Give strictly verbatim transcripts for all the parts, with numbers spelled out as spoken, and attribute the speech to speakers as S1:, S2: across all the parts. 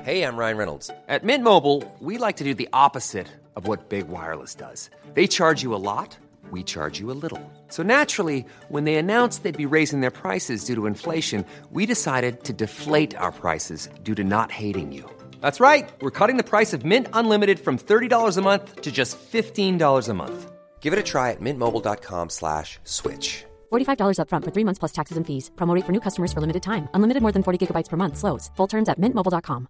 S1: Hey, I'm Ryan Reynolds.
S2: At Mint Mobile, we like to do the opposite of what Big Wireless does. They charge you a lot, we charge you a little. So naturally, when they announced they'd be raising their prices due to inflation, we decided to deflate our prices due to not hating you. That's right. We're cutting the price of Mint Unlimited from thirty dollars a month to just fifteen dollars a month.
S1: Give it a try at mintmobile.com slash switch.
S3: forty-five dollars up front for three months plus taxes and fees. Promo rate for new customers for limited time. Unlimited more than forty gigabytes per month. Slows full terms at mint mobile dot com.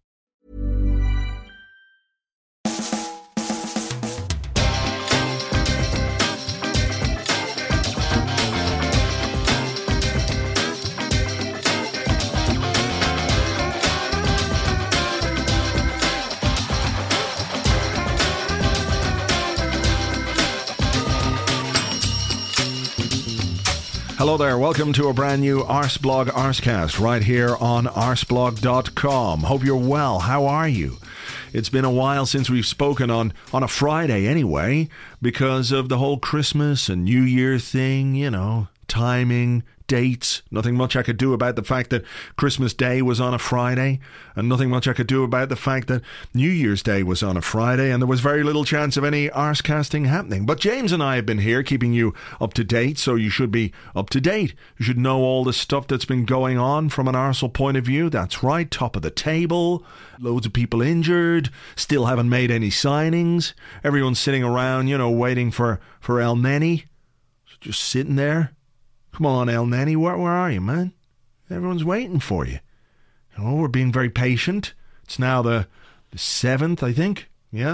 S4: Hello there, welcome to a brand new Arsblog Arscast right here on arsblog dot com. Hope you're well. How are you? It's been a while since we've spoken on, on a Friday anyway, because of the whole Christmas and New Year thing, you know, timing, dates. Nothing much I could do about the fact that Christmas Day was on a Friday, and nothing much I could do about the fact that New Year's Day was on a Friday, and there was very little chance of any arsecasting happening. But James and I have been here keeping you up to date, so you should be up to date. You should know all the stuff that's been going on from an Arsel point of view. That's right, top of the table, loads of people injured, still haven't made any signings. Everyone's sitting around, you know, waiting for, for El Neni. Just sitting there. Come on, El Neni, where, where are you, man? Everyone's waiting for you. You know, we're being very patient. It's now the, the seventh, I think. Yeah.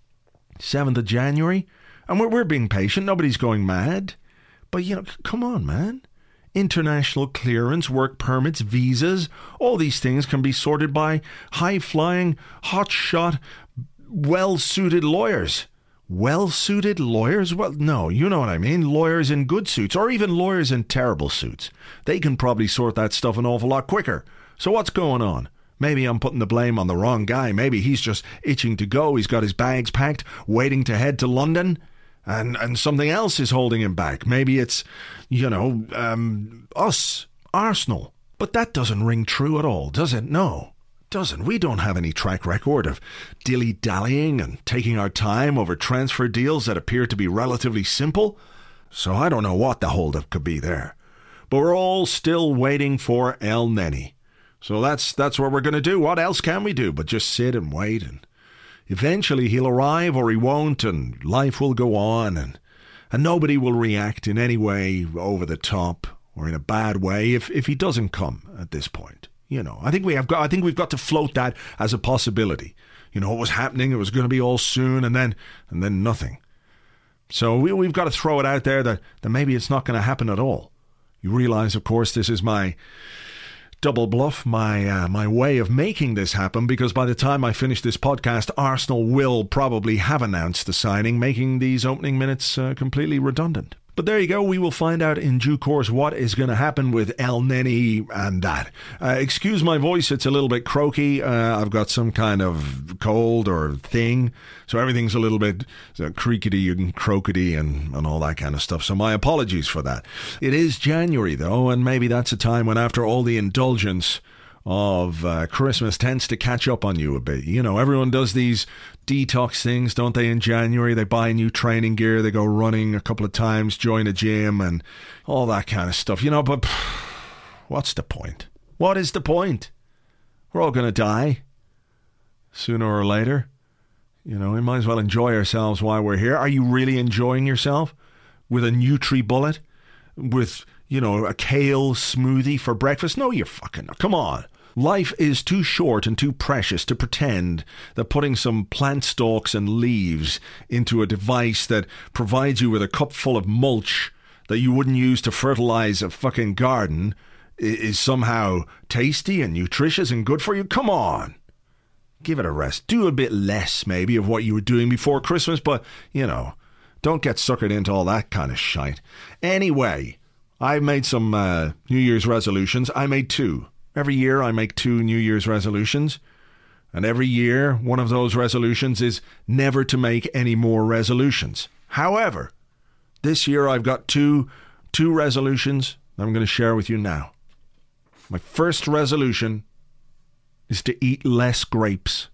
S4: seventh of January. And we're, we're being patient. Nobody's going mad. But, you know, c- come on, man. International clearance, work permits, visas, all these things can be sorted by high-flying, hot-shot, well-suited lawyers. Well-suited lawyers? Well, no, you know what I mean. Lawyers in good suits, or even lawyers in terrible suits. They can probably sort that stuff an awful lot quicker. So what's going on? Maybe I'm putting the blame on the wrong guy. Maybe he's just itching to go. He's got his bags packed, waiting to head to London, and, and something else is holding him back. Maybe it's, you know, um, us, Arsenal. But that doesn't ring true at all, does it? No. Doesn't. We don't have any track record of dilly-dallying and taking our time over transfer deals that appear to be relatively simple. So I don't know what the holdup could be there. But we're all still waiting for El Neni. So that's that's what we're going to do. What else can we do but just sit and wait? And eventually he'll arrive or he won't, and life will go on, and, and nobody will react in any way over the top or in a bad way if, if he doesn't come at this point. You know, I think we have got. I think we've got to float that as a possibility. You know, it was happening. It was going to be all soon, and then and then nothing. So we, we've got to throw it out there that, that maybe it's not going to happen at all. You realise, of course, this is my double bluff, my uh, my way of making this happen, because by the time I finish this podcast, Arsenal will probably have announced the signing, making these opening minutes uh, completely redundant. But there you go. We will find out in due course what is going to happen with El Neni and that. Uh, excuse my voice. It's a little bit croaky. Uh, I've got some kind of cold or thing. So everything's a little bit uh, creakety and croakety and, and all that kind of stuff. So my apologies for that. It is January, though, and maybe that's a time when after all the indulgence of uh, Christmas tends to catch up on you a bit. You know, everyone does these detox things, don't they, in January? They buy new training gear, they go running a couple of times, join a gym and all that kind of stuff. You know, but pff, what's the point? What is the point? We're all going to die sooner or later. You know, we might as well enjoy ourselves while we're here. Are you really enjoying yourself with a NutriBullet? With, you know, a kale smoothie for breakfast? No, you're fucking... Come on. Life is too short and too precious to pretend that putting some plant stalks and leaves into a device that provides you with a cup full of mulch that you wouldn't use to fertilize a fucking garden is somehow tasty and nutritious and good for you. Come on. Give it a rest. Do a bit less, maybe, of what you were doing before Christmas, but, you know, don't get suckered into all that kind of shite. Anyway, I made some uh, New Year's resolutions. I made two. Every year I make two New Year's resolutions. And every year one of those resolutions is never to make any more resolutions. However, this year I've got two, two resolutions that I'm going to share with you now. My first resolution is to eat less grapes.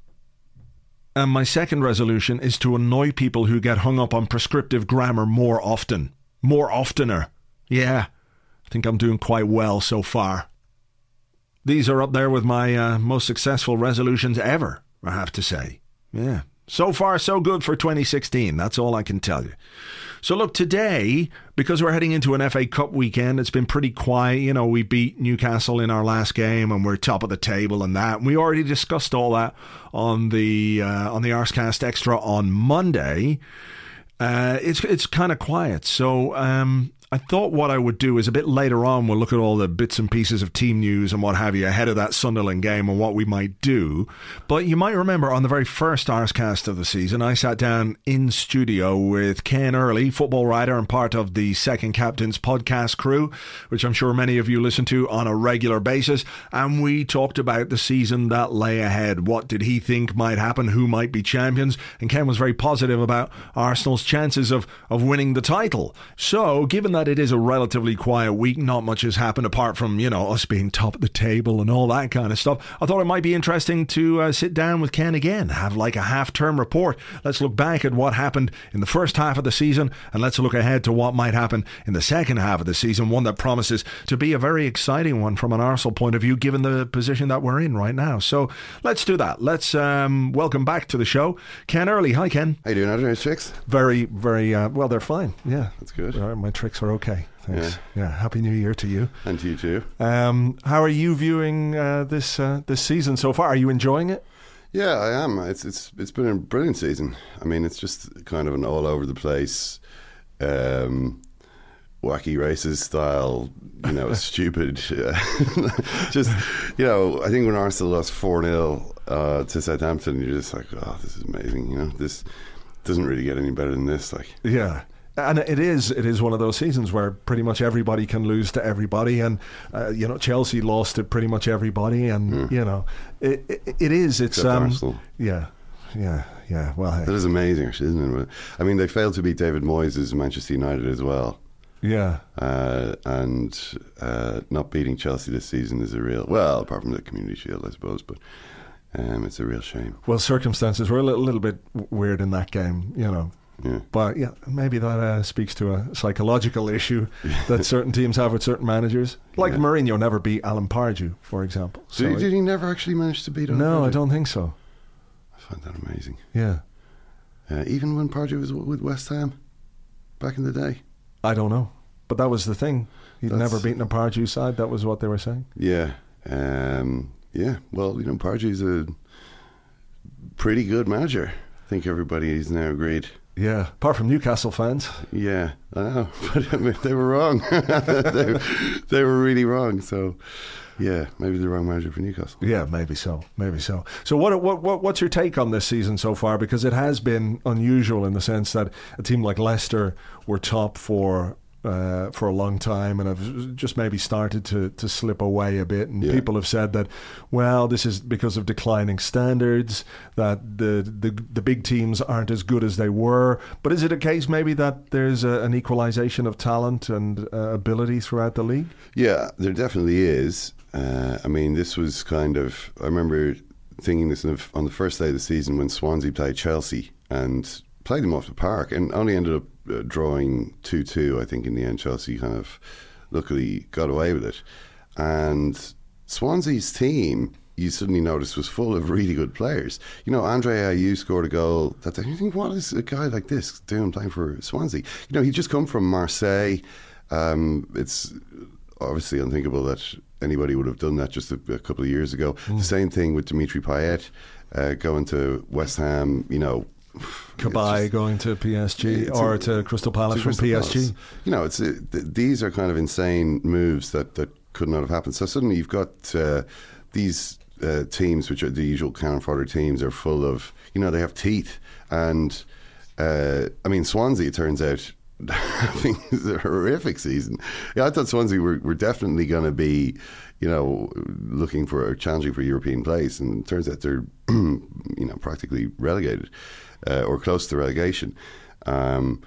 S4: And my second resolution is to annoy people who get hung up on prescriptive grammar more often. More oftener. Yeah, I think I'm doing quite well so far. These are up there with my uh, most successful resolutions ever, I have to say. Yeah. So far, so good for twenty sixteen. That's all I can tell you. So look, today, because we're heading into an F A Cup weekend, it's been pretty quiet. You know, we beat Newcastle in our last game and we're top of the table and that. And we already discussed all that on the uh, on the Arscast Extra on Monday. Uh, it's it's kind of quiet. So um, I thought what I would do is a bit later on, we'll look at all the bits and pieces of team news and what have you ahead of that Sunderland game and what we might do. But you might remember on the very first Arscast of the season, I sat down in studio with Ken Early, football writer and part of the Second Captains podcast crew, which I'm sure many of you listen to on a regular basis. And we talked about the season that lay ahead. What did he think might happen? Who might be champions? And Ken was very positive about Arsenal's chances of, of winning the title. So, given that it is a relatively quiet week, not much has happened apart from, you know, us being top of the table and all that kind of stuff. I thought it might be interesting to uh, sit down with Ken again, have like a half-term report. Let's look back at what happened in the first half of the season and let's look ahead to what might happen in the second half of the season, one that promises to be a very exciting one from an Arsenal point of view, given the position that we're in right now. So let's do that. Let's um, welcome back to the show Ken Early. Hi, Ken.
S5: How you doing, Andrew? Nice tricks?
S4: Very, very, uh, well, they're fine. Yeah.
S5: That's good.
S4: All right, my tricks are okay. Thanks. Yeah. yeah. Happy New Year to you.
S5: And to you too.
S4: Um, how are you viewing uh, this uh, this season so far? Are you enjoying it?
S5: Yeah, I am. It's it's it's been a brilliant season. I mean, it's just kind of an all over the place, um, wacky races style. You know, stupid. Uh, just you know, I think when Arsenal lost four nil uh, to Southampton, you're just like, oh, this is amazing. You know, this doesn't really get any better than this. Like,
S4: yeah. And it is it is one of those seasons where pretty much everybody can lose to everybody, and uh, you know, Chelsea lost to pretty much everybody, and mm. you know, it, it it is it's
S5: Except
S4: um
S5: Arsenal.
S4: yeah yeah yeah well hey.
S5: That is amazing, actually, isn't it? I mean, they failed to beat David Moyes' Manchester United as well.
S4: Yeah,
S5: uh, and uh, not beating Chelsea this season is a real, well, apart from the Community Shield, I suppose, but um, it's a real shame.
S4: Well, circumstances were a little, little bit weird in that game, you know.
S5: Yeah.
S4: But yeah, maybe that uh, speaks to a psychological issue that certain teams have with certain managers. Like yeah. Mourinho never beat Alan Pardew, for example.
S5: So did, did he never actually manage to beat him?
S4: No,
S5: Pardew?
S4: I don't think so.
S5: I find that amazing.
S4: Yeah.
S5: Uh, even when Pardew was with West Ham back in the day?
S4: I don't know. But that was the thing. He'd That's, never beaten a Pardew side. That was what they were saying.
S5: Yeah. Um, yeah. Well, you know, Pardew's a pretty good manager. I think everybody has now agreed.
S4: Yeah, apart from Newcastle fans.
S5: Yeah, I know, but I mean, they were wrong. they, they were really wrong. So, yeah, maybe the wrong manager for Newcastle.
S4: Yeah, maybe so, maybe so. So, what, what, what, what's your take on this season so far? Because it has been unusual in the sense that a team like Leicester were top for uh, for a long time and have just maybe started to, to slip away a bit. And yeah. people have said that, well, this is because of declining standards, that the, the the big teams aren't as good as they were. But is it a case maybe that there's a, an equalisation of talent and uh, ability throughout the league?
S5: Yeah, there definitely is. Uh, I mean, this was kind of, I remember thinking this on the first day of the season when Swansea played Chelsea and played them off the park and only ended up uh, drawing two two, I think, in the end. Chelsea kind of luckily got away with it. And Swansea's team, you suddenly noticed, was full of really good players. You know, Andre Ayew scored a goal that you think, what is a guy like this doing playing for Swansea? You know, he'd just come from Marseille. Um, it's obviously unthinkable that anybody would have done that just a, a couple of years ago. Mm. The same thing with Dimitri Payet uh, going to West Ham, you know,
S4: Cabaye going to P S G or a, to Crystal Palace from Crystal P S G. Palace.
S5: You know, it's it, th- these are kind of insane moves that, that could not have happened. So suddenly you've got uh, these uh, teams, which are the usual cannon fodder teams, are full of, you know, they have teeth. And uh, I mean, Swansea, it turns out, having a horrific season. Yeah, I thought Swansea were, were definitely going to be, you know, looking for or challenging for a European place, and it turns out they're, you know, practically relegated uh, or close to relegation. Um,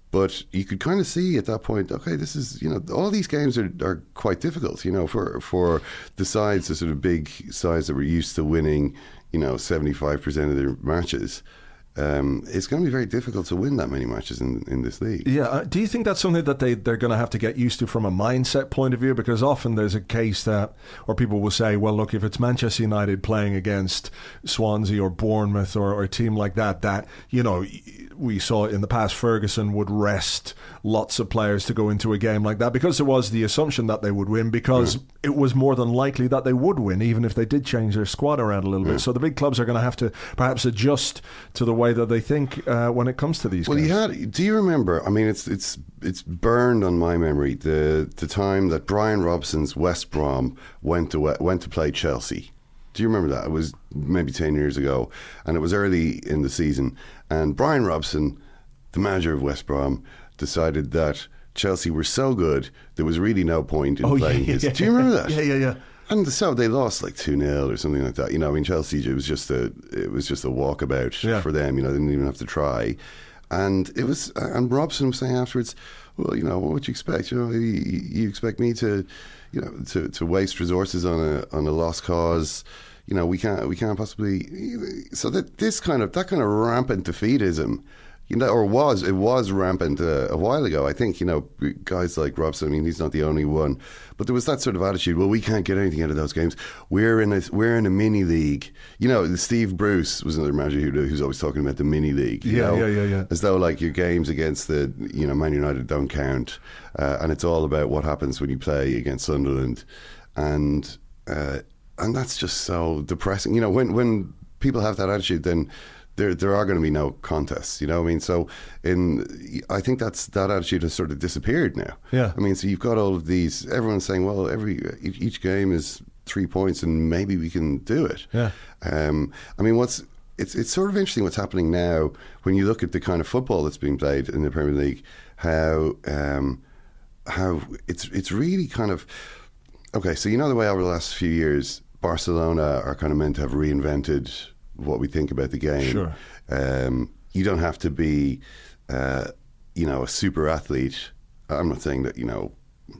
S5: But you could kind of see at that point, okay, this is, you know, all these games are, are quite difficult, you know, for for the sides, the sort of big sides that were used to winning, you know, seventy-five percent of their matches. Um, it's going to be very difficult to win that many matches in, in this league.
S4: Yeah. Uh, do you think that's something that they, they're going to have to get used to from a mindset point of view? Because often there's a case that, or people will say, well, look, if it's Manchester United playing against Swansea or Bournemouth or, or a team like that, that, you know, we saw in the past Ferguson would rest lots of players to go into a game like that because there was the assumption that they would win because yeah. it was more than likely that they would win even if they did change their squad around a little yeah. bit. So the big clubs are going to have to perhaps adjust to the way that they think uh, when it comes to these
S5: well,
S4: games.
S5: Well, you had, do you remember, I mean, it's it's it's burned on my memory, the the time that Brian Robson's West Brom went to went to play Chelsea. Do you remember that? It was maybe ten years ago, and it was early in the season. And Brian Robson, the manager of West Brom, decided that Chelsea were so good there was really no point in
S4: oh,
S5: playing
S4: yeah,
S5: his.
S4: Yeah,
S5: Do you remember that?
S4: Yeah, yeah, yeah.
S5: And so they lost like two nil or something like that. You know, I mean, Chelsea, it was just a it was just a walkabout
S4: yeah.
S5: for them. You know, they didn't even have to try. And it was, and Robson was saying afterwards, well, you know, what would you expect? You know, you, you expect me to, you know, to, to waste resources on a on a lost cause. You know, we can't we can't possibly. So that this kind of that kind of rampant defeatism, you know, or was it was rampant uh, a while ago. I think, you know, guys like Robson. I mean, he's not the only one, but there was that sort of attitude. Well, we can't get anything out of those games. We're in a we're in a mini league. You know, Steve Bruce was another manager who, who's always talking about the mini league. You
S4: yeah,
S5: know,
S4: yeah, yeah, yeah.
S5: As though like your games against the you know Man United don't count, uh, and it's all about what happens when you play against Sunderland, and. Uh, And that's just so depressing. You know, when when people have that attitude, then there there are going to be no contests. You know what I mean? So in I think that's that attitude has sort of disappeared now.
S4: Yeah.
S5: I mean, so you've got all of these. Everyone's saying, well, every each game is three points, and maybe we can do it.
S4: Yeah.
S5: Um, I mean, what's it's it's sort of interesting what's happening now when you look at the kind of football that's being played in the Premier League. How um, how it's it's really kind of okay. So you know the way over the last few years, Barcelona are kind of meant to have reinvented what we think about the game.
S4: Sure.
S5: Um, you don't have to be, uh, you know, a super athlete. I'm not saying that, you know,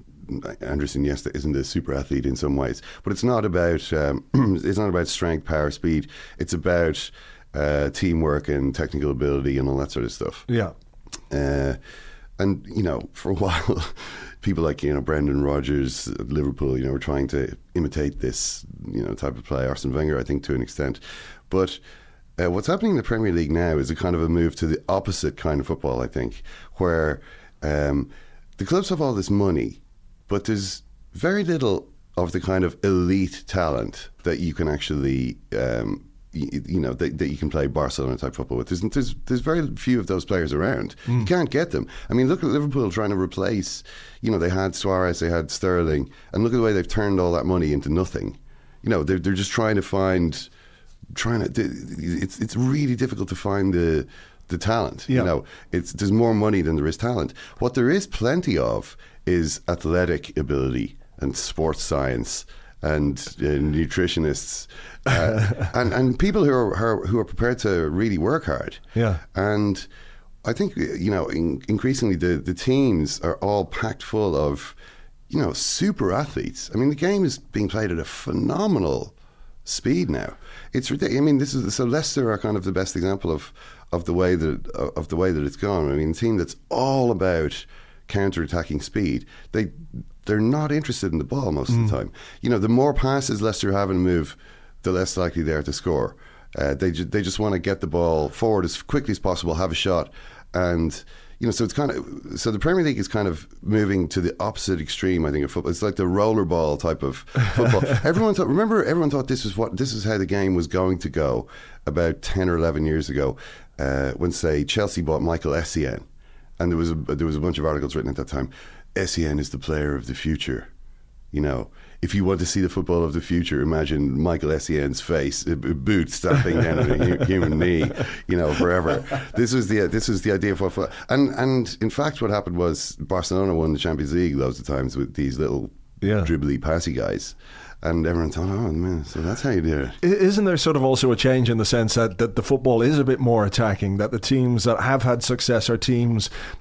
S5: Andrés Iniesta isn't a super athlete in some ways, but it's not about um, it's not about strength, power, speed. It's about uh, teamwork and technical ability and all that sort of stuff.
S4: Yeah.
S5: Uh, and you know, for a while, people like you know Brendan Rodgers at Liverpool, you know, were trying to imitate this you know type of play. Arsene Wenger, I think, to an extent, but. Uh, what's happening in the Premier League now is a kind of a move to the opposite kind of football, I think, where um, the clubs have all this money, but there's very little of the kind of elite talent that you can actually, um, you, you know, that, that you can play Barcelona type football with. There's, there's, there's very few of those players around. Mm. You can't get them. I mean, look at Liverpool trying to replace, you know, they had Suarez, they had Sterling, and look at the way they've turned all that money into nothing. You know, they're, they're just trying to find... Trying to, it's it's really difficult to find the the talent.
S4: Yeah.
S5: You know, it's there's more money than there is talent. What there is plenty of is athletic ability and sports science and uh, nutritionists uh, and and people who are, who are who are prepared to really work hard.
S4: Yeah,
S5: and I think you know in, increasingly the the teams are all packed full of you know super athletes. I mean, the game is being played at a phenomenal speed now. It's ridiculous. I mean, this is so Leicester are kind of the best example of, of the way that of the way that it's gone. I mean, a team that's all about counter-attacking speed. They they're not interested in the ball most mm. of the time. You know, the more passes Leicester have in a move, the less likely they are to score. Uh, they ju- they just want to get the ball forward as quickly as possible, have a shot, and. You know, so it's kind of so the Premier League is kind of moving to the opposite extreme. I think of football. It's like the rollerball type of football. everyone thought. Remember, everyone thought this was what this is how the game was going to go about ten or eleven years ago, uh, when say Chelsea bought Michael Essien, and there was a there was a bunch of articles written at that time. Essien is the player of the future. You know, if you want to see the football of the future, imagine Michael Essien's face, a boot stamping down on a human knee, you know, forever. This was the this was the idea of what, and and in fact, what happened was Barcelona won the Champions League loads of times with these little
S4: yeah.
S5: dribbly, passy guys. And everyone thought, oh man, so that's how you do it.
S4: Isn't there sort of also a change in the sense that, that the football is a bit more attacking, that the teams that have had success are teams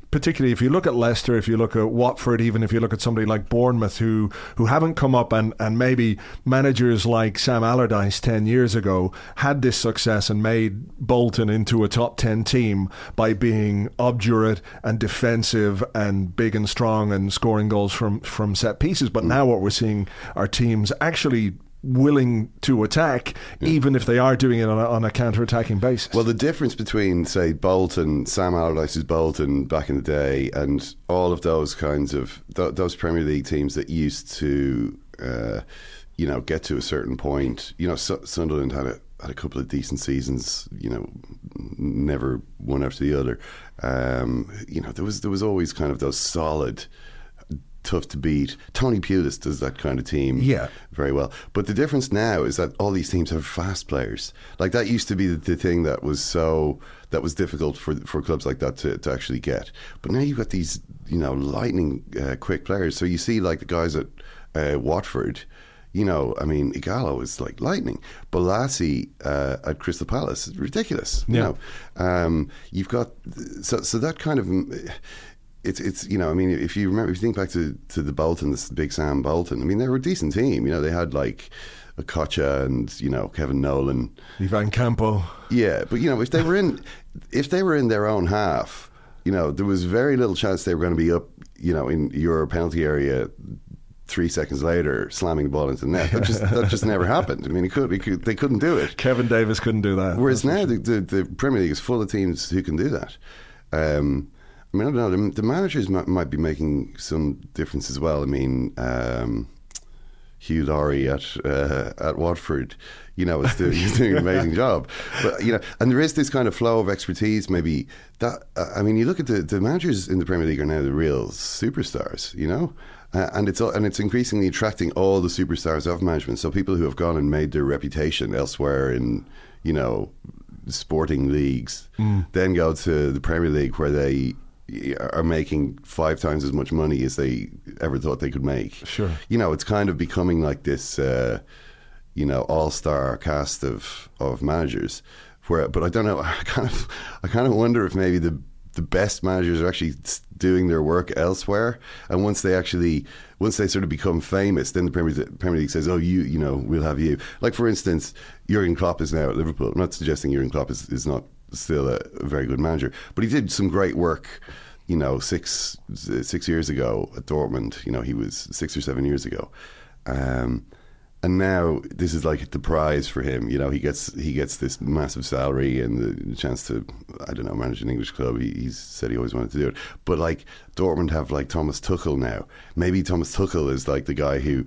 S4: particularly if you look at Leicester, if you look at Watford, even if you look at somebody like Bournemouth, who who haven't come up, and, and maybe managers like Sam Allardyce ten years ago had this success and made Bolton into a top ten team by being obdurate and defensive and big and strong and scoring goals from, from set pieces. But mm. now what we're seeing are teams actually willing to attack, yeah. even if they are doing it on a, on a counter-attacking basis.
S5: Well, the difference between, say, Bolton, Sam Allardyce's Bolton back in the day, and all of those kinds of th- those Premier League teams that used to, uh, you know, get to a certain point. You know, S- Sunderland had a had a couple of decent seasons. You know, never one after the other. Um, you know, there was there was always kind of those solid, tough to beat. Tony Pulis does that kind of team
S4: yeah.
S5: very well. But the difference now is that all these teams have fast players. Like, that used to be the, the thing that was so that was difficult for for clubs like that to, to actually get. But now you've got these, you know, lightning uh, quick players. So you see, like, the guys at uh, Watford. You know, I mean, Ighalo is like lightning. Balassi uh, at Crystal Palace is ridiculous.
S4: Yeah.
S5: You know, um, you've got so so that kind of. It's, it's you know, I mean, if you remember, if you think back to, to the Bolton, this Big Sam Bolton, I mean, they were a decent team. You know, they had like Okocha and, you know, Kevin Nolan.
S4: Ivan Campo.
S5: Yeah, but, you know, if they were in if they were in their own half, you know, there was very little chance they were going to be up, you know, in your penalty area three seconds later, slamming the ball into the net. That just that just never happened. I mean, it could, it could, they couldn't do it.
S4: Kevin Davis couldn't do that.
S5: Whereas now the, the, the Premier League is full of teams who can do that. Um I mean, I don't know. The, the managers might, might be making some difference as well. I mean, um, Hugh Laurie at uh, at Watford, you know, is doing, he's doing an amazing job. But, you know, and there is this kind of flow of expertise. Maybe that. Uh, I mean, you look at the, the managers in the Premier League are now the real superstars. You know. Uh, and it's and it's increasingly attracting all the superstars of management. So people who have gone and made their reputation elsewhere in, you know, sporting leagues, mm. then go to the Premier League where they are making five times as much money as they ever thought they could make.
S4: Sure.
S5: You know, it's kind of becoming like this, uh, you know, all-star cast of, of managers. Where, but I don't know. I kind of, I kind of wonder if maybe the the best managers are actually doing their work elsewhere, and once they actually, once they sort of become famous, then the Premier, Premier League says, "Oh, you, you know, we'll have you." Like, for instance, Jurgen Klopp is now at Liverpool. I'm not suggesting Jurgen Klopp is, is not still a, a very good manager, but he did some great work, you know, six six years ago at Dortmund. You know, he was six or seven years ago, um, and now this is like the prize for him. You know, he gets he gets this massive salary and the chance to, I don't know, manage an English club. He, he's said he always wanted to do it, but like Dortmund have like Thomas Tuchel now. Maybe Thomas Tuchel is like the guy who.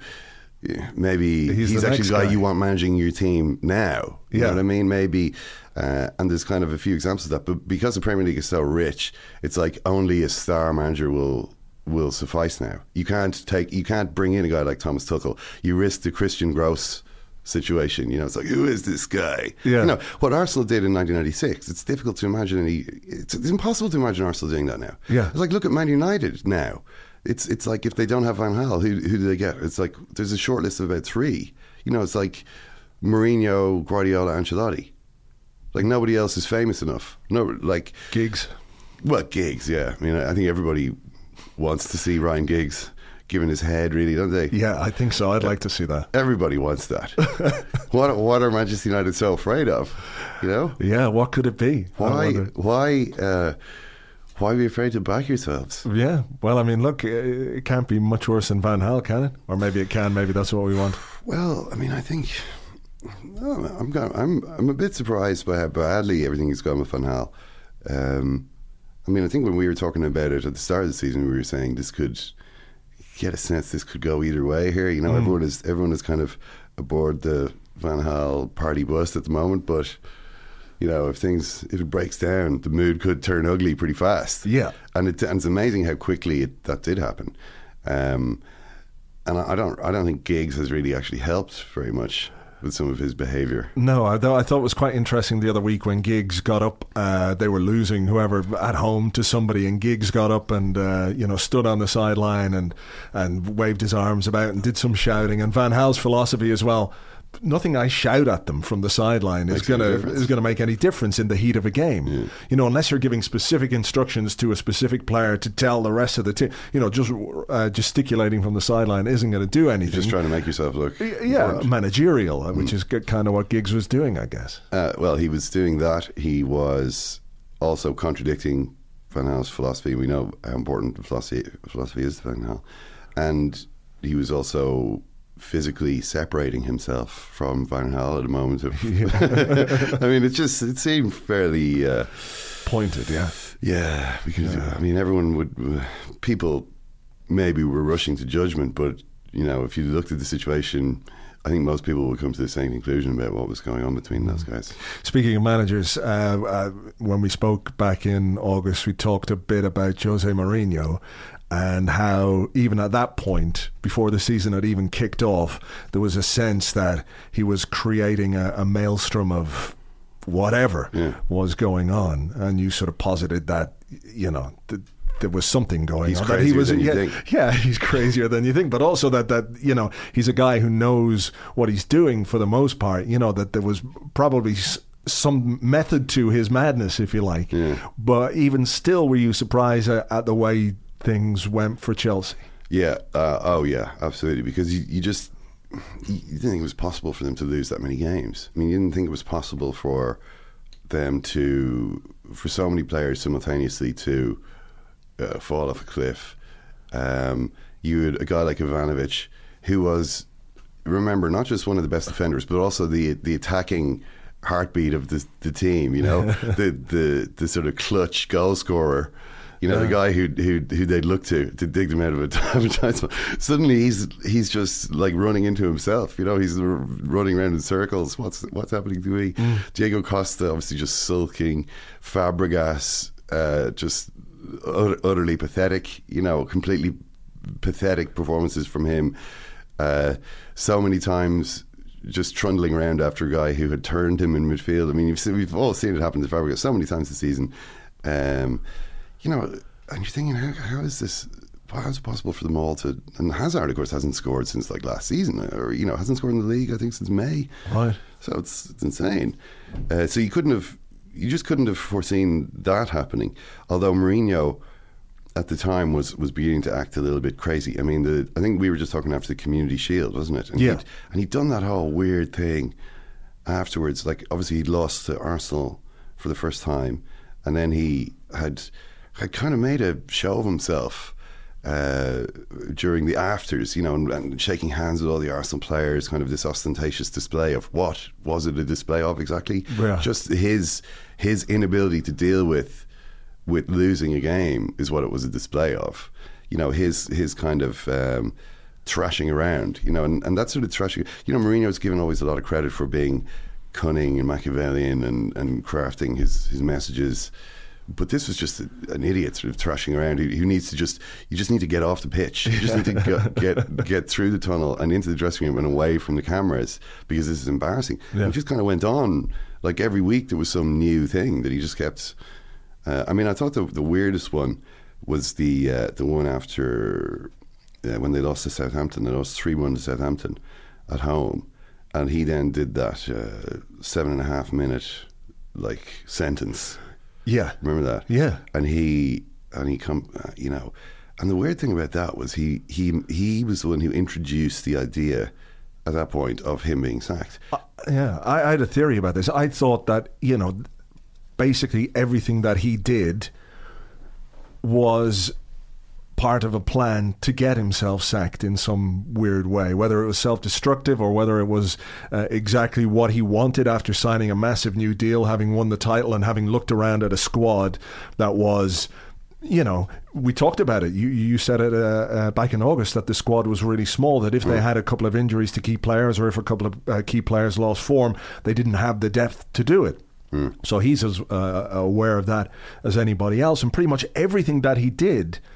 S5: Maybe
S4: he's,
S5: he's
S4: the
S5: actually the guy
S4: guy
S5: you want managing your team now. You
S4: yeah.
S5: know what I mean? Maybe, uh, and there's kind of a few examples of that. But because the Premier League is so rich, it's like only a star manager will will suffice now. You can't take, you can't bring in a guy like Thomas Tuchel. You risk the Christian Gross situation. You know, it's like, who is this guy?
S4: Yeah.
S5: You know what Arsenal did in nineteen ninety-six. It's difficult to imagine any. It's, it's impossible to imagine Arsenal doing that now.
S4: Yeah.
S5: It's like, look at Man United now. It's it's like if they don't have Van Gaal, who who do they get? It's like there's a short list of about three. You know, it's like Mourinho, Guardiola, Ancelotti. Like nobody else is famous enough. No, like
S4: Giggs.
S5: Well, Giggs, yeah. I mean, I think everybody wants to see Ryan Giggs giving his head, really, don't they?
S4: Yeah, I think so. I'd like to see that.
S5: Everybody wants that. what what are Manchester United so afraid of? You know?
S4: Yeah. What could it be?
S5: Why? Why? Uh, Why be afraid to back yourselves?
S4: Yeah, well, I mean, look, it can't be much worse than Van Gaal, can it? Or maybe it can. Maybe that's what we want.
S5: Well, I mean, I think no, I'm gone, I'm I'm a bit surprised by how badly everything has gone with Van Gaal. Um, I mean, I think when we were talking about it at the start of the season, we were saying this could get a sense this could go either way here. You know, mm. everyone is everyone is kind of aboard the Van Gaal party bus at the moment, but. You know, if things if it breaks down, the mood could turn ugly pretty fast.
S4: Yeah,
S5: and, it, and it's amazing how quickly it, that did happen. Um, and I, I don't, I don't think Giggs has really actually helped very much with some of his behaviour.
S4: No, I, th- I thought it was quite interesting the other week when Giggs got up. Uh, they were losing, whoever, at home to somebody, and Giggs got up and uh, you know stood on the sideline and and waved his arms about and did some shouting. And Van Gaal's philosophy as well. nothing I shout at them from the sideline is
S5: Makes
S4: going
S5: any
S4: to
S5: difference.
S4: is going to make any difference in the heat of a game.
S5: Yeah.
S4: You know, unless you're giving specific instructions to a specific player to tell the rest of the team. You know, just uh, gesticulating from the sideline isn't going to do anything.
S5: Just trying to make yourself look
S4: yeah,
S5: important.
S4: managerial, uh, which is kind of what Giggs was doing, I guess.
S5: Uh, well, he was doing that. He was also contradicting Van Gaal's philosophy. We know how important philosophy, philosophy is to Van Gaal. And he was also physically separating himself from Van Gaal at a moment of... I mean, it just it seemed fairly... Uh,
S4: Pointed, yeah.
S5: Yeah, because, I mean, everyone would... People maybe were rushing to judgment, but, you know, if you looked at the situation... I think most people would come to the same conclusion about what was going on between those guys.
S4: Speaking of managers, uh, uh, when we spoke back in August, we talked a bit about Jose Mourinho and how even at that point, before the season had even kicked off, there was a sense that he was creating a, a maelstrom of whatever
S5: yeah.
S4: was going on. And you sort of posited that, you know, the, there was something going
S5: he's
S4: on.
S5: Crazier
S4: That he was,
S5: than you
S4: yeah,
S5: think.
S4: yeah, he's crazier than you think. But also that, that, you know, he's a guy who knows what he's doing for the most part. You know, that there was probably s- some method to his madness, if you like.
S5: Yeah.
S4: But even still, were you surprised at, at the way things went for Chelsea?
S5: Yeah. Uh, oh, yeah, absolutely. Because you, you just... You didn't think it was possible for them to lose that many games. I mean, you didn't think it was possible for them to... For so many players simultaneously to... Uh, fall off a cliff. Um, you had a guy like Ivanovic, who was, remember, not just one of the best defenders, but also the the attacking heartbeat of the the team. You know, the the the sort of clutch goal scorer. You know,
S4: Yeah.
S5: the guy who who who they'd look to to dig them out of a time. Suddenly, he's he's just like running into himself. You know, he's r- running around in circles. What's what's happening to me?
S4: Mm.
S5: Diego Costa obviously just sulking. Fabregas uh, just. Utterly pathetic, you know, completely pathetic performances from him. Uh, so many times just trundling around after a guy who had turned him in midfield. I mean, you've seen, we've all seen it happen to Fabregas so many times this season. Um, you know, and you're thinking, how, how is this? How is it possible for them all to? And Hazard, of course, hasn't scored since like last season, or you know, hasn't scored in the league, I think, since May.
S4: Right.
S5: So it's it's insane. Uh, so you couldn't have. You just couldn't have foreseen that happening. Although Mourinho, at the time, was, was beginning to act a little bit crazy. I mean, the, I think we were just talking after the Community Shield, wasn't it? And
S4: Yeah.
S5: He'd, and he'd done that whole weird thing afterwards. Like, obviously, he'd lost to Arsenal for the first time, and then he had had kind of made a show of himself uh, during the afters, you know, and, and shaking hands with all the Arsenal players, kind of this ostentatious display of what was it a display of exactly?
S4: Yeah.
S5: Just his his inability to deal with with losing a game is what it was a display of. You know, his his kind of um, thrashing around, you know, and, and that sort of thrashing. You know, Mourinho's given always a lot of credit for being cunning and Machiavellian and, and crafting his, his messages. But this was just a, an idiot sort of thrashing around who, who needs to just, you just need to get off the pitch. You just need to get, get get through the tunnel and into the dressing room and away from the cameras because this is embarrassing.
S4: Yeah.
S5: And it just kind of went on. Like every week there was some new thing that he just kept. Uh, I mean, I thought the, the weirdest one was the uh, the one after uh, when they lost to Southampton. They lost three one to Southampton at home. And he then did that uh, seven and a half minute like sentence.
S4: Yeah.
S5: Remember that?
S4: Yeah.
S5: And he and he come, uh, you know, and the weird thing about that was he he he was the one who introduced the idea at that point of him being sacked.
S4: Uh, yeah, I, I had a theory about this. I thought that, you know, basically everything that he did was part of a plan to get himself sacked in some weird way, whether it was self-destructive or whether it was uh, exactly what he wanted after signing a massive new deal, having won the title and having looked around at a squad that was, you know, we talked about it. You you said it uh, uh, back in August that the squad was really small, that if they had a couple of injuries to key players or if a couple of uh, key players lost form, they didn't have the depth to do it. Mm. So he's as uh, aware of that as anybody else. And pretty much everything that he did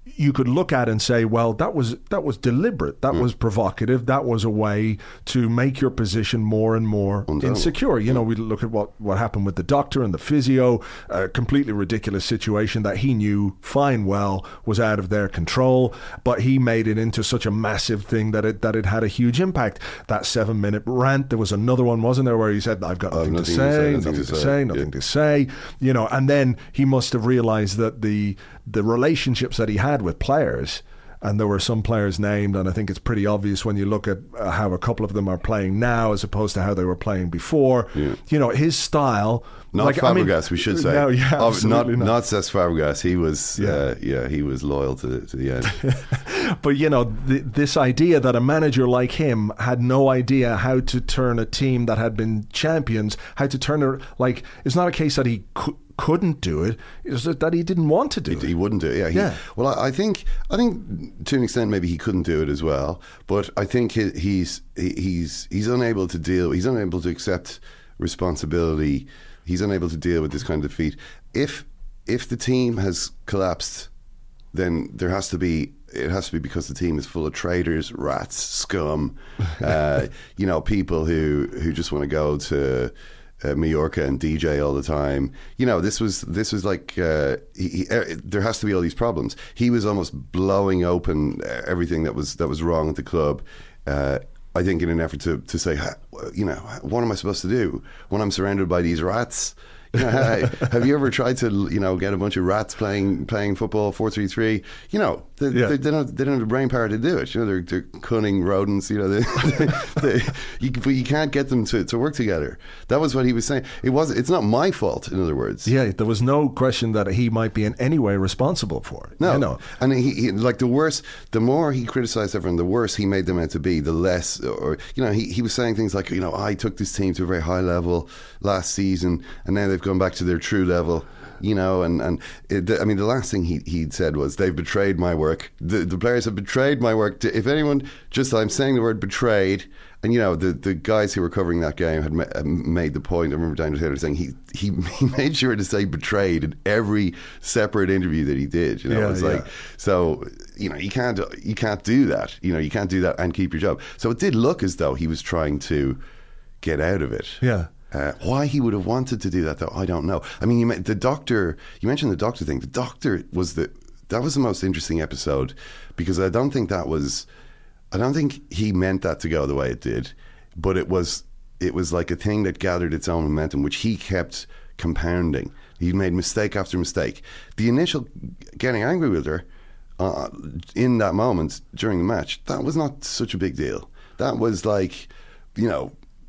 S4: you could look at and say, well, that was that was deliberate, that mm. was provocative, that was a way to make your position more and more Undone. insecure. You know, we look at what, what happened with the doctor and the physio, a completely ridiculous situation that he knew fine well was out of their control, but he made it into such a massive thing that it that it had a huge impact. That seven minute rant, there was another one, wasn't there, where he said, I've got nothing, nothing, to, say, to say, nothing, nothing to say, say nothing yeah. to say, you know, and then he must have realized that the the relationships that he had with players, and there were some players named, and I think it's pretty obvious when you look at uh, how a couple of them are playing now as opposed to how they were playing before. Yeah. You know, his style.
S5: Not like, Fabregas, I mean, we should say.
S4: No, yeah,
S5: oh, not,
S4: not
S5: not Cesc Fabregas. He was, yeah, uh, yeah he was loyal to, to the end.
S4: But you know, th- this idea that a manager like him had no idea how to turn a team that had been champions, how to turn it, like, it's not a case that he could. couldn't do it, is that he didn't want to do
S5: he,
S4: it.
S5: He wouldn't do it. Yeah. He,
S4: yeah.
S5: Well, I, I think I think to an extent maybe he couldn't do it as well. But I think he, he's he, he's he's unable to deal. He's unable to accept responsibility. He's unable to deal with this kind of defeat. If if the team has collapsed, then there has to be. It has to be because the team is full of traitors, rats, scum. uh, you know, people who who just want to go to. Uh, Mallorca and D J all the time. You know, this was this was like uh, he, he, uh, there has to be all these problems. He was almost blowing open everything that was that was wrong at the club. Uh, I think in an effort to to say, you know, what am I supposed to do when I'm surrounded by these rats? You know, have you ever tried to, you know, get a bunch of rats playing playing football four three three? You know, they, yeah. they, they don't they don't have the brain power to do it. You know, they're, they're cunning rodents. You know, they, they, you, but you can't get them to, to work together. That was what he was saying. It was. It's not my fault. In other words,
S4: yeah, there was no question that he might be in any way responsible for it.
S5: No,
S4: you know.
S5: And he, he like the worse, the more he criticised everyone, the worse he made them out to be. The less, or you know, he he was saying things like, you know, I took this team to a very high level last season, and now they've gone back to their true level, you know, and, and it, I mean, the last thing he he'd said was, they've betrayed my work. The, the players have betrayed my work. If anyone, just I'm saying the word betrayed, and you know, the, the guys who were covering that game had ma- made the point. I remember Daniel Taylor saying he, he he made sure to say betrayed in every separate interview that he did. You know,
S4: yeah,
S5: it was
S4: yeah.
S5: like, so you know, you can't you can't do that. You know, you can't do that and keep your job. So it did look as though he was trying to get out of it.
S4: Yeah.
S5: Uh, why he would have wanted to do that, though, I don't know. I mean, you met, the doctor. You mentioned the doctor thing. The doctor was the that was the most interesting episode, because I don't think that was. I don't think he meant that to go the way it did, but it was. It was like a thing that gathered its own momentum, which he kept compounding. He made mistake after mistake. The initial getting angry with her uh, in that moment during the match, that was not such a big deal. That was like, you know,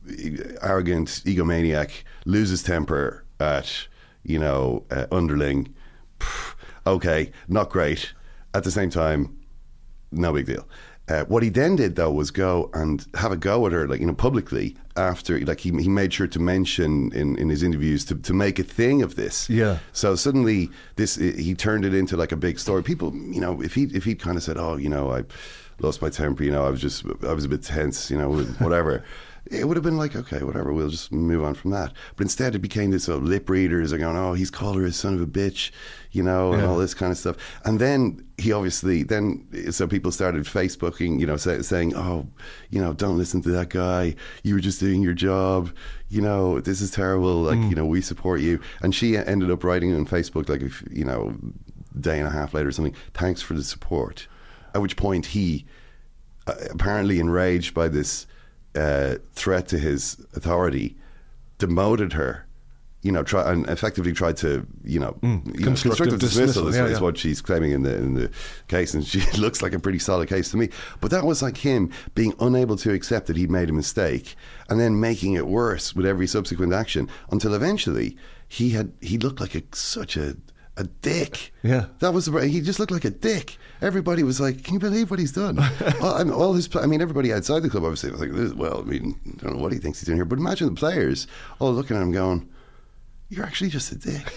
S5: arrogant egomaniac loses temper at, you know, uh, underling. Pff, okay, not great. At the same time, no big deal. Uh, what he then did, though, was go and have a go at her, like, you know, publicly after, like, he he made sure to mention in, in his interviews to, to make a thing of this.
S4: Yeah.
S5: So suddenly, this he turned it into like a big story. People, you know, if he if he kind of said, oh, you know, I lost my temper, you know, I was just I was a bit tense, you know, whatever. It would have been like, okay, whatever, we'll just move on from that. But instead it became this sort of lip readers are going, oh, he's called her a son of a bitch, you know, and
S4: yeah.
S5: all this kind of stuff. And then he obviously, then, so people started Facebooking, you know, say, saying, oh, you know, don't listen to that guy. You were just doing your job. You know, this is terrible. Like, mm. you know, we support you. And she ended up writing on Facebook, like, if, you know, day and a half later or something, thanks for the support. At which point he, uh, apparently enraged by this, Uh, threat to his authority, demoted her, you know, try and effectively tried to, you know, mm, you know constructive dismissal, dismissal is,
S4: yeah,
S5: is
S4: yeah.
S5: what she's claiming in the in the case, and she looks like a pretty solid case to me. But that was like him being unable to accept that he'd made a mistake, and then making it worse with every subsequent action, until eventually he had he looked like a such a a dick.
S4: Yeah,
S5: that was the, he just looked like a dick. Everybody was like, "Can you believe what he's done?" all, I mean, all his, I mean, everybody outside the club obviously was like, "Well, I mean, I don't know what he thinks he's doing here." But imagine the players all looking at him, going, "You're actually just a dick."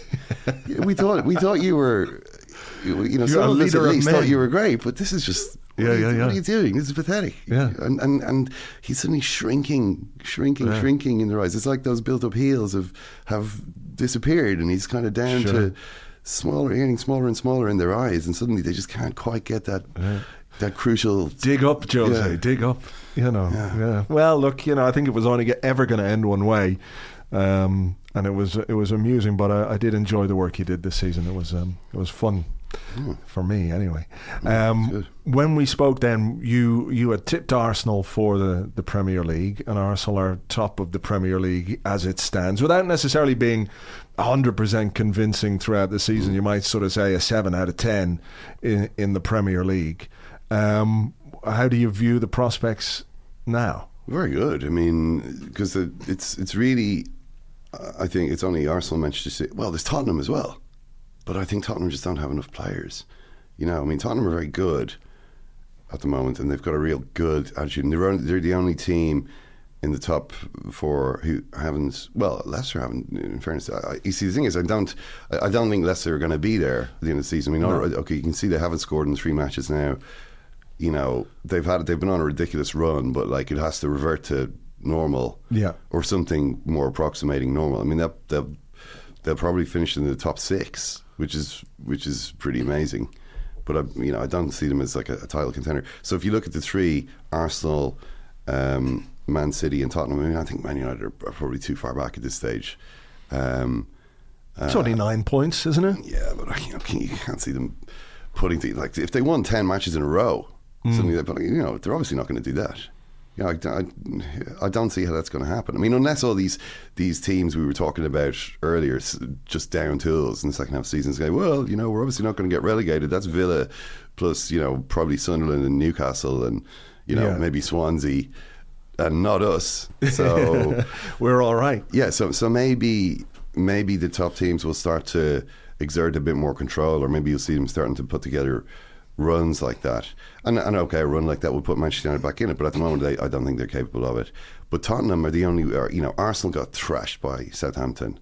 S5: we thought we thought you were, you know,
S4: You're
S5: some
S4: a
S5: of us
S4: leader
S5: at
S4: of
S5: least
S4: men.
S5: thought you were great, but this is just. What
S4: yeah,
S5: are you,
S4: yeah, yeah.
S5: What are you doing? This is pathetic.
S4: Yeah,
S5: and and, and he's suddenly shrinking, shrinking,
S4: yeah.
S5: shrinking in their eyes. It's like those built-up heels have have disappeared, and he's kind of down
S4: sure.
S5: to. smaller, getting smaller and smaller in their eyes, and suddenly they just can't quite get that yeah. that crucial
S4: dig up, Jose,
S5: yeah.
S4: dig up. You know,
S5: yeah.
S4: yeah. Well, look, you know, I think it was only get, ever going to end one way, um, and it was it was amusing. But I, I did enjoy the work he did this season. It was um, it was fun. Mm. For me, anyway. Um, when we spoke then, you you had tipped Arsenal for the, the Premier League, and Arsenal are top of the Premier League as it stands, without necessarily being one hundred percent convincing throughout the season. Mm. You might sort of say a seven out of ten in, in the Premier League. Um, how do you view the prospects now?
S5: Very good. I mean, because it's, it's really, I think it's only Arsenal, Manchester City. Well, there's Tottenham as well. But I think Tottenham just don't have enough players. You know, I mean, Tottenham are very good at the moment, and they've got a real good attitude. And they're, they're the only team in the top four who haven't. Well, Leicester haven't. In fairness, I, you see, the thing is, I don't, I don't think Leicester are going to be there at the end of the season. I mean, no. okay, you can see they haven't scored in three matches now. You know, they've had, they've been on a ridiculous run, but like it has to revert to normal,
S4: yeah,
S5: or something more approximating normal. I mean, they'll they'll, they'll probably finish in the top six. Which is which is pretty amazing, but I, you know I don't see them as like a, a title contender. So if you look at the three, Arsenal, um, Man City, and Tottenham, I mean I think Man United are, are probably too far back at this stage. Um,
S4: it's uh, only nine points, isn't it?
S5: Yeah, but I, you, know, you can't see them putting the, like if they won ten matches in a row, mm. suddenly they, but you know they're obviously not going to do that. You know, I, I, I don't see how that's going to happen. I mean, unless all these these teams we were talking about earlier, just down tools in the second half of the season, say, well, you know, we're obviously not going to get relegated. That's Villa plus, you know, probably Sunderland and Newcastle and, you know, yeah. maybe Swansea and not us. So
S4: we're all right.
S5: Yeah, so so maybe maybe the top teams will start to exert a bit more control, or maybe you'll see them starting to put together runs like that. And, and okay, a run like that will put Manchester United back in it, but at the moment they, I don't think they're capable of it. But Tottenham are the only, or, you know, Arsenal got thrashed by Southampton.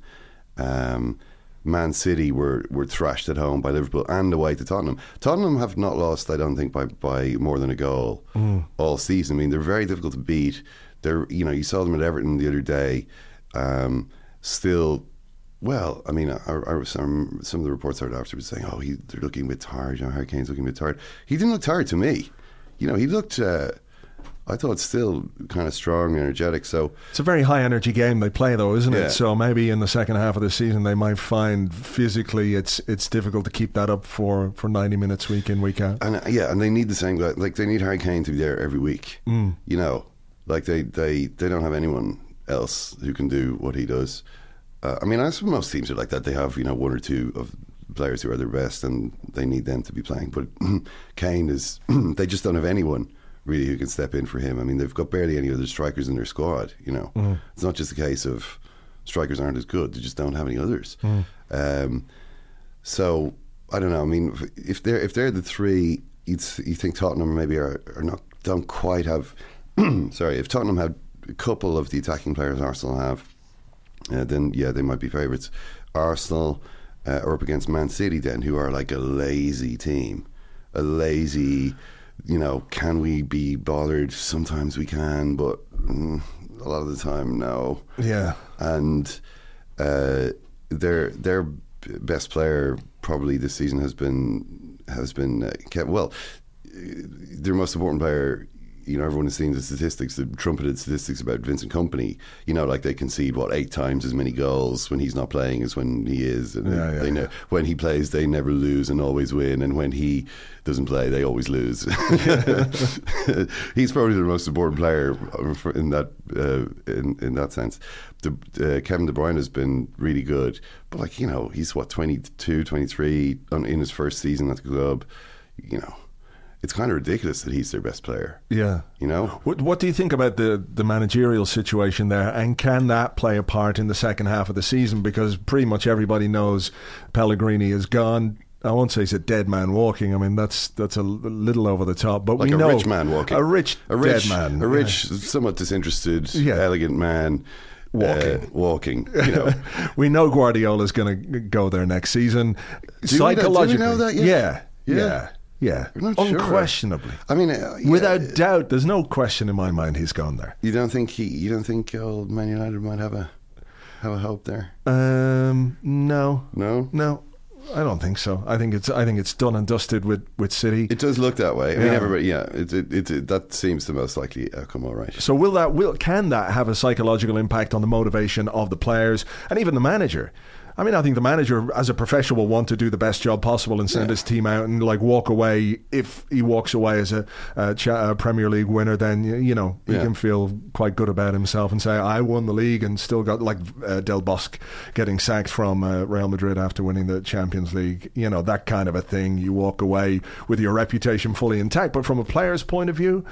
S5: Um, Man City were, were thrashed at home by Liverpool and away to Tottenham. Tottenham have not lost, I don't think, by, by more than a goal mm. all season. I mean, they're very difficult to beat. They're, you know, you saw them at Everton the other day, um, still. Well, I mean, I, I, some, some of the reports I heard afterwards saying, "Oh, he, they're looking a bit tired. You know, Harry Kane's looking a bit tired." He didn't look tired to me. You know, he looked. Uh, I thought still kind of strong and energetic. So
S4: it's a very high energy game they play, though, isn't
S5: yeah.
S4: it? So maybe in the second half of the season they might find physically it's it's difficult to keep that up for, for ninety minutes week in, week out.
S5: And uh, yeah, and they need the same guy. Like they need Harry Kane to be there every week.
S4: Mm.
S5: You know, like they, they, they don't have anyone else who can do what he does. Uh, I mean, I suppose most teams are like that. They have, you know, one or two of players who are their best, and they need them to be playing. But Kane is, they just don't have anyone really who can step in for him. I mean, they've got barely any other strikers in their squad. You know, mm. it's not just a case of strikers aren't as good; they just don't have any others. Mm. Um, so I don't know. I mean, if they're if they're the three, you'd, you think Tottenham maybe are, are not don't quite have. sorry, if Tottenham had a couple of the attacking players Arsenal have. Uh, then yeah, they might be favourites. Arsenal uh, are up against Man City then, who are like a lazy team, a lazy, you know, can we be bothered? Sometimes we can, but mm, a lot of the time, no.
S4: Yeah.
S5: And uh, their their best player probably this season has been has been uh, kept well. Their most important player. You know, everyone has seen the statistics, the trumpeted statistics about Vincent Kompany. You know, like they concede, what, eight times as many goals when he's not playing as when he is. And
S4: yeah,
S5: they,
S4: yeah,
S5: they know,
S4: yeah.
S5: when he plays, they never lose and always win. And when he doesn't play, they always lose. He's probably the most important player in that uh, in, in that sense. The, uh, Kevin De Bruyne has been really good. But, like, you know, he's, what, twenty-two, twenty-three on, in his first season at the club. You know. It's kind of ridiculous that he's their best player.
S4: Yeah.
S5: You know?
S4: What, what do you think about the, the managerial situation there? And can that play a part in the second half of the season? Because pretty much everybody knows Pellegrini is gone. I won't say he's a dead man walking. I mean, that's that's a little over the top. But
S5: like
S4: we
S5: a
S4: know
S5: rich man walking.
S4: A rich,
S5: a rich
S4: dead man.
S5: A rich, yeah. somewhat disinterested,
S4: yeah.
S5: elegant man.
S4: Walking.
S5: Uh, walking. You know.
S4: We know Guardiola's going to go there next season.
S5: Do
S4: Psychologically.
S5: We know, do we know that yet?
S4: Yeah.
S5: Yeah.
S4: Yeah. Yeah,
S5: We're not
S4: unquestionably.
S5: Sure. I mean, uh, yeah.
S4: without doubt, there's no question in my mind he's gone there.
S5: You don't think he? You don't think old Man United might have a have a hope there?
S4: Um, no,
S5: no,
S4: no. I don't think so. I think it's I think it's done and dusted with, with City.
S5: It does look that way. I
S4: Yeah.
S5: mean, everybody, yeah, it, it, it, it, that seems the most likely outcome, all right.
S4: So will that will can that have a psychological impact on the motivation of the players and even the manager? I mean, I think the manager, as a professional, will want to do the best job possible and send
S5: Yeah.
S4: his team out and like walk away. If he walks away as a, a, cha- a Premier League winner, then you know he
S5: Yeah.
S4: can feel quite good about himself and say, "I won the league and still got like uh, Del Bosque getting sacked from uh, Real Madrid after winning the Champions League." You know, that kind of a thing. You walk away with your reputation fully intact. But from a player's point of view,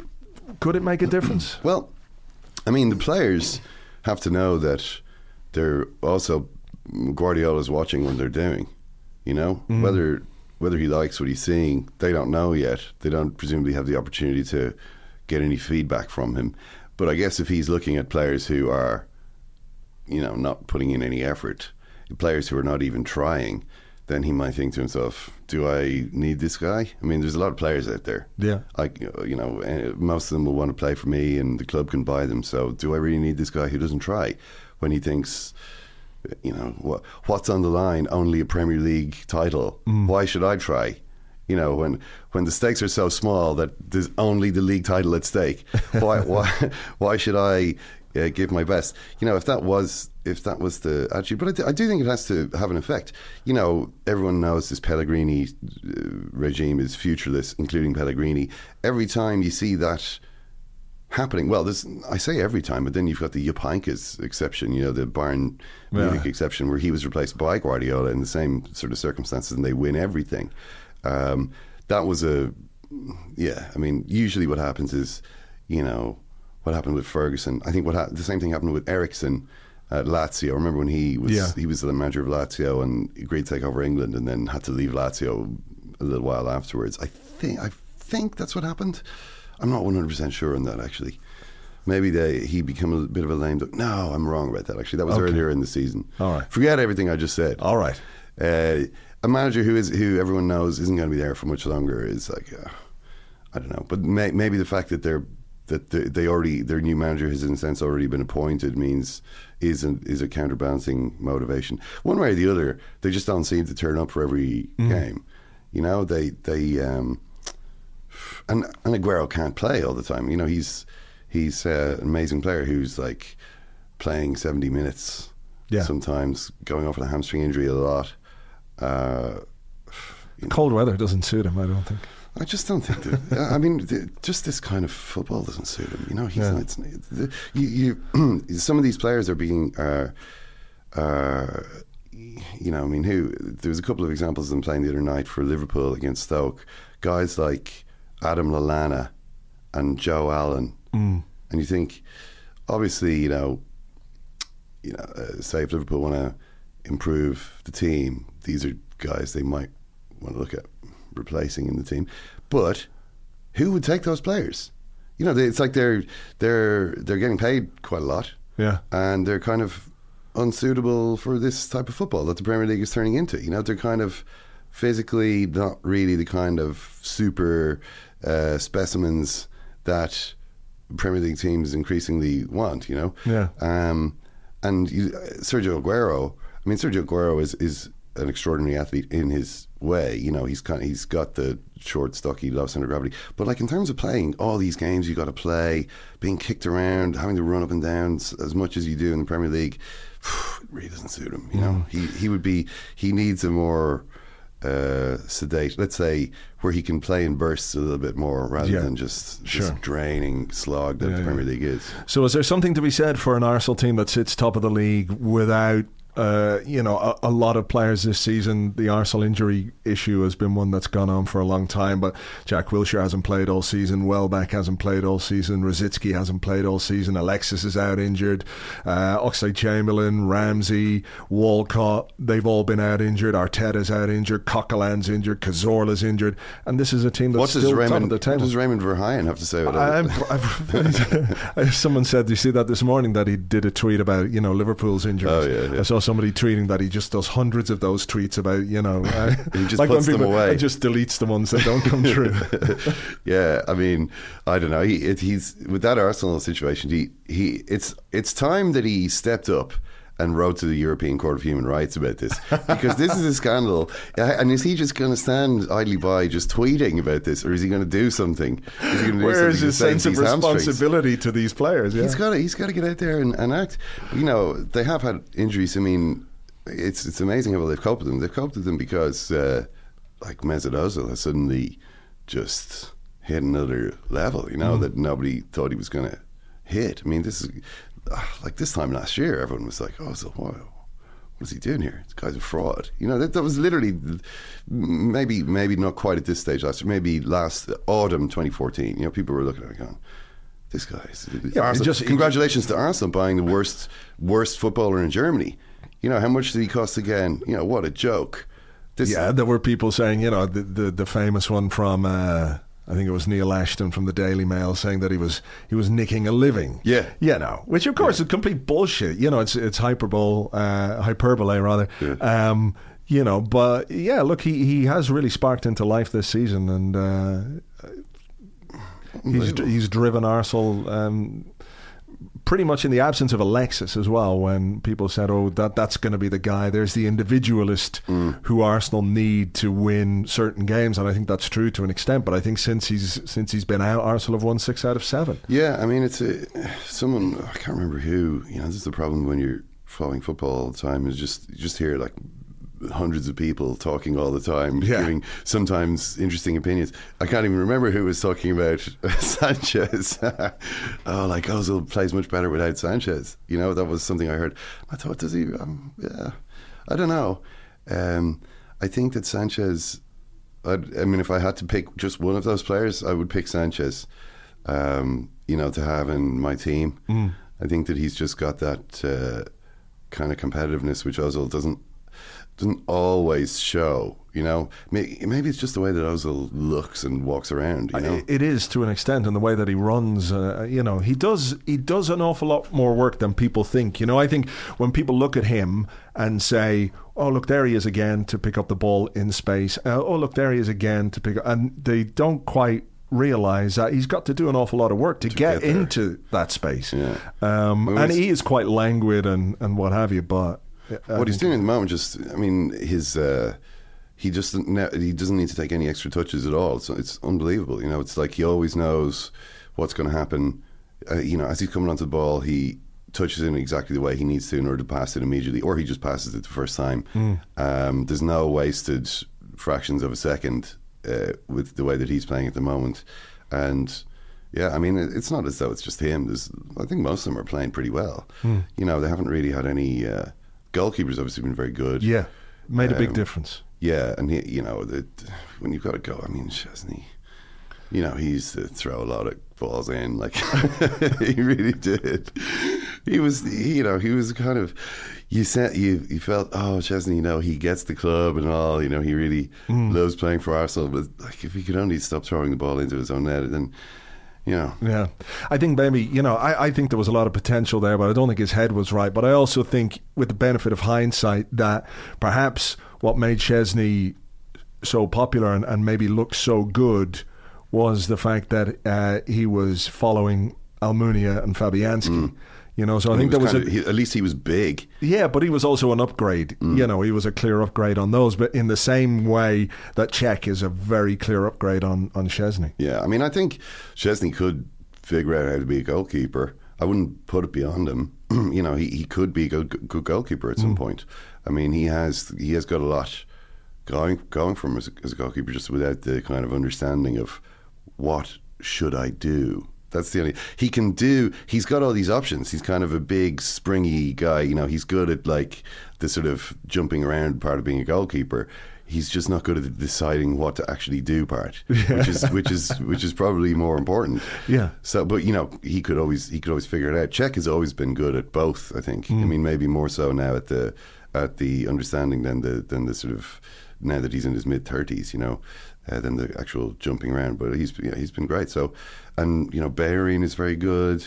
S4: could it make a difference?
S5: Well, I mean, the players have to know that they're also Guardiola's watching what they're doing. You know, mm. whether whether he likes what he's seeing, they don't know yet. They don't presumably have the opportunity to get any feedback from him. But I guess if he's looking at players who are, you know, not putting in any effort, players who are not even trying, then he might think to himself, do I need this guy? I mean, there's a lot of players out there.
S4: Yeah.
S5: Like, you know, most of them will want to play for me and the club can buy them. So do I really need this guy who doesn't try when he thinks, you know, what, what's on the line? Only a Premier League title. Mm. Why should I try? You know, when when the stakes are so small that there's only the league title at stake, why why why should I uh, give my best? You know, if that was if that was the attitude, but I, th- I do think it has to have an effect. You know, everyone knows this Pellegrini uh, regime is futureless, including Pellegrini. Every time you see that happening, well, there's, I say every time, but then you've got the Jupp Heynckes exception, you know, the Bayern Munich yeah. exception, where he was replaced by Guardiola in the same sort of circumstances, and they win everything. Um, that was a, yeah. I mean, usually what happens is, you know, what happened with Ferguson. I think what ha- the same thing happened with Eriksson at Lazio. Remember when he was
S4: yeah.
S5: he was the manager of Lazio and agreed to take over England, and then had to leave Lazio a little while afterwards. I think I think that's what happened. I'm not one hundred percent sure on that, actually. Maybe they, he became a bit of a lame duck. No, I'm wrong about that, actually. That was okay. earlier in the season.
S4: All right.
S5: Forget everything I just said.
S4: All right.
S5: Uh, a manager who is who everyone knows isn't going to be there for much longer is like, uh, I don't know. But may, maybe the fact that they're that they, they already their new manager has in a sense already been appointed means is a, is a counterbalancing motivation. One way or the other, they just don't seem to turn up for every mm. game. You know, they they. Um, And, and Aguero can't play all the time. You know, he's he's uh, an amazing player who's like playing seventy minutes
S4: yeah.
S5: sometimes, going off with a hamstring injury a lot. Uh,
S4: Cold weather doesn't suit him, I don't think.
S5: I just don't think that. I mean, the, just this kind of football doesn't suit him. You know, he's
S4: yeah.
S5: not, it's, the, you, you, some of these players are being, uh, uh, you know, I mean, who? There was a couple of examples of them playing the other night for Liverpool against Stoke. Guys like Adam Lallana and Joe Allen, mm. and you think, obviously, you know, you know, uh, say if Liverpool want to improve the team, these are guys they might want to look at replacing in the team. But who would take those players? You know, they, it's like they're they're they're getting paid quite a lot,
S4: yeah,
S5: and they're kind of unsuitable for this type of football that the Premier League is turning into. You know, they're kind of physically not really the kind of super uh, specimens that Premier League teams increasingly want, you know?
S4: Yeah.
S5: Um, and you, Sergio Aguero, I mean, Sergio Aguero is, is an extraordinary athlete in his way. You know, he's kind of, he's got the short, stocky, low centre of gravity. But like in terms of playing all these games you got to play, being kicked around, having to run up and down as much as you do in the Premier League, it really doesn't suit him. You know, mm. he he would be, he needs a more uh, sedate, let's say, where he can play in bursts a little bit more rather
S4: yeah.
S5: than just
S4: sure.
S5: this draining slog that
S4: yeah,
S5: the Premier
S4: yeah.
S5: League is.
S4: So is there something to be said for an Arsenal team that sits top of the league without Uh, you know, a, a lot of players this season? The Arsenal injury issue has been one that's gone on for a long time, but Jack Wilshere hasn't played all season, Welbeck hasn't played all season, Rosicky hasn't played all season, Alexis is out injured, uh, Oxlade-Chamberlain, Ramsey, Walcott, they've all been out injured, Arteta's out injured, Coquelin's injured, Cazorla's injured, and this is a team that's
S5: what
S4: still
S5: Raymond,
S4: top of the table.
S5: What does Raymond Verheyen have to say about
S4: I'm,
S5: that?
S4: I'm, someone said, do you see that this morning, that he did a tweet about, you know, Liverpool's injuries?
S5: Oh, yeah, yeah.
S4: I saw somebody tweeting that he just does hundreds of those tweets about, you know, uh,
S5: he just
S4: like
S5: puts
S4: when people,
S5: them away
S4: and just deletes the ones that don't come true.
S5: Yeah, I mean, I don't know. He, it, he's with that Arsenal situation. He, he, it's it's time that he stepped up and wrote to the European Court of Human Rights about this, because this is a scandal. And is he just going to stand idly by just tweeting about this, or is he going to do something? Is he going to do
S4: Where is
S5: something
S4: his
S5: to save
S4: sense of
S5: these hamstrings?
S4: responsibility to these players? Yeah.
S5: He's got to, he's got to get out there and, and act. You know, they have had injuries. I mean, it's it's amazing how well they've coped with them. They've coped with them because, uh, like, Mesut Ozil has suddenly just hit another level, you know, mm. that nobody thought he was going to hit. I mean, this is... like this time last year, everyone was like, "Oh, so what, what is he doing here? This guy's a fraud." You know, that, that was literally maybe maybe not quite at this stage last year, maybe last autumn twenty fourteen. You know, people were looking at it going, "This guy's
S4: yeah,
S5: Arsenal,
S4: just,
S5: congratulations to Arsenal buying the worst worst footballer in Germany." You know, how much did he cost again? You know, what a joke. This,
S4: yeah, there were people saying, you know, the the, the famous one from. Uh, I think it was Neil Ashton from the Daily Mail saying that he was he was nicking a living.
S5: Yeah,
S4: you know, which of course yeah. is complete bullshit. You know, it's it's hyperbole, uh, hyperbole rather. Yeah. Um, you know, but yeah, look, he, he has really sparked into life this season, and uh, he's he's driven Arsenal. Um, pretty much in the absence of Alexis as well, when people said, oh, that that's going to be the guy. There's the individualist mm. who Arsenal need to win certain games, and I think that's true to an extent, but I think since he's since he's been out, Arsenal have won six out of seven.
S5: Yeah, I mean, it's a, someone, I can't remember who, you know, this is the problem when you're following football all the time, is just, you just hear like hundreds of people talking all the time, yeah. giving sometimes interesting opinions. I can't even remember who was talking about Sanchez. Oh, like Ozil plays much better without Sanchez. You know, that was something I heard. I thought, does he? Um, yeah, I don't know. Um, I think that Sanchez. I'd, I mean, if I had to pick just one of those players, I would pick Sanchez. Um, you know, to have in my team. Mm. I think that he's just got that uh, kind of competitiveness which Ozil doesn't. doesn't always show, you know. Maybe it's just the way that Ozil looks and walks around, you know.
S4: It is to an extent, and the way that he runs, uh, you know, he does he does an awful lot more work than people think. You know, I think when people look at him and say, oh, look, there he is again to pick up the ball in space. Uh, oh, look, there he is again to pick up, and they don't quite realise that he's got to do an awful lot of work to, to get, get into that space. Yeah. Um, well, and he is quite languid and, and what have you, but I
S5: what he's doing at the moment, just I mean, his uh, he just he doesn't need to take any extra touches at all. So it's unbelievable, you know. It's like he always knows what's going to happen. Uh, you know, as he's coming onto the ball, he touches it in exactly the way he needs to in order to pass it immediately, or he just passes it the first time. Mm. Um, there's no wasted fractions of a second uh, with the way that he's playing at the moment, and. Yeah, I mean, it's not as though it's just him. There's, I think most of them are playing pretty well. Mm. You know, they haven't really had any. Uh, Goalkeeper's obviously been very good.
S4: Yeah, made a big
S5: um, difference.
S4: Yeah,
S5: and he, you know, the, when you've got to go, I mean, Chesney, you know, he used to throw a lot of balls in, like he really did. He was, you know, he was kind of. You said you you felt, oh, Chesney, you know, he gets the club and all. You know, he really mm. loves playing for Arsenal. But like, if he could only stop throwing the ball into his own net, then. Yeah.
S4: Yeah. I think maybe, you know, I, I think there was a lot of potential there, but I don't think his head was right. But I also think, with the benefit of hindsight, that perhaps what made Chesney so popular and, and maybe look so good was the fact that uh, he was following Almunia and Fabianski. Mm. You know, so I
S5: and
S4: think there was,
S5: was
S4: a,
S5: he, at least he was big.
S4: Yeah, but he was also an upgrade. Mm. You know, he was a clear upgrade on those. But in the same way that Cech is a very clear upgrade on on Chesney.
S5: Yeah, I mean, I think Chesney could figure out how to be a goalkeeper. I wouldn't put it beyond him. You know, he, he could be a good, good goalkeeper at some mm. point. I mean, he has he has got a lot going going for him as a, as a goalkeeper, just without the kind of understanding of what should I do. That's the only he can do. He's got all these options. He's kind of a big, springy guy. You know, he's good at like the sort of jumping around part of being a goalkeeper. He's just not good at deciding what to actually do part, yeah. which is which is which is probably more important.
S4: Yeah.
S5: So, but you know, he could always he could always figure it out. Cech has always been good at both. I think. Mm. I mean, maybe more so now at the at the understanding than the than the sort of now that he's in his mid thirties. You know. Uh, than the actual jumping around, but he's yeah, he's been great. So, and you know, Bellerin is very good.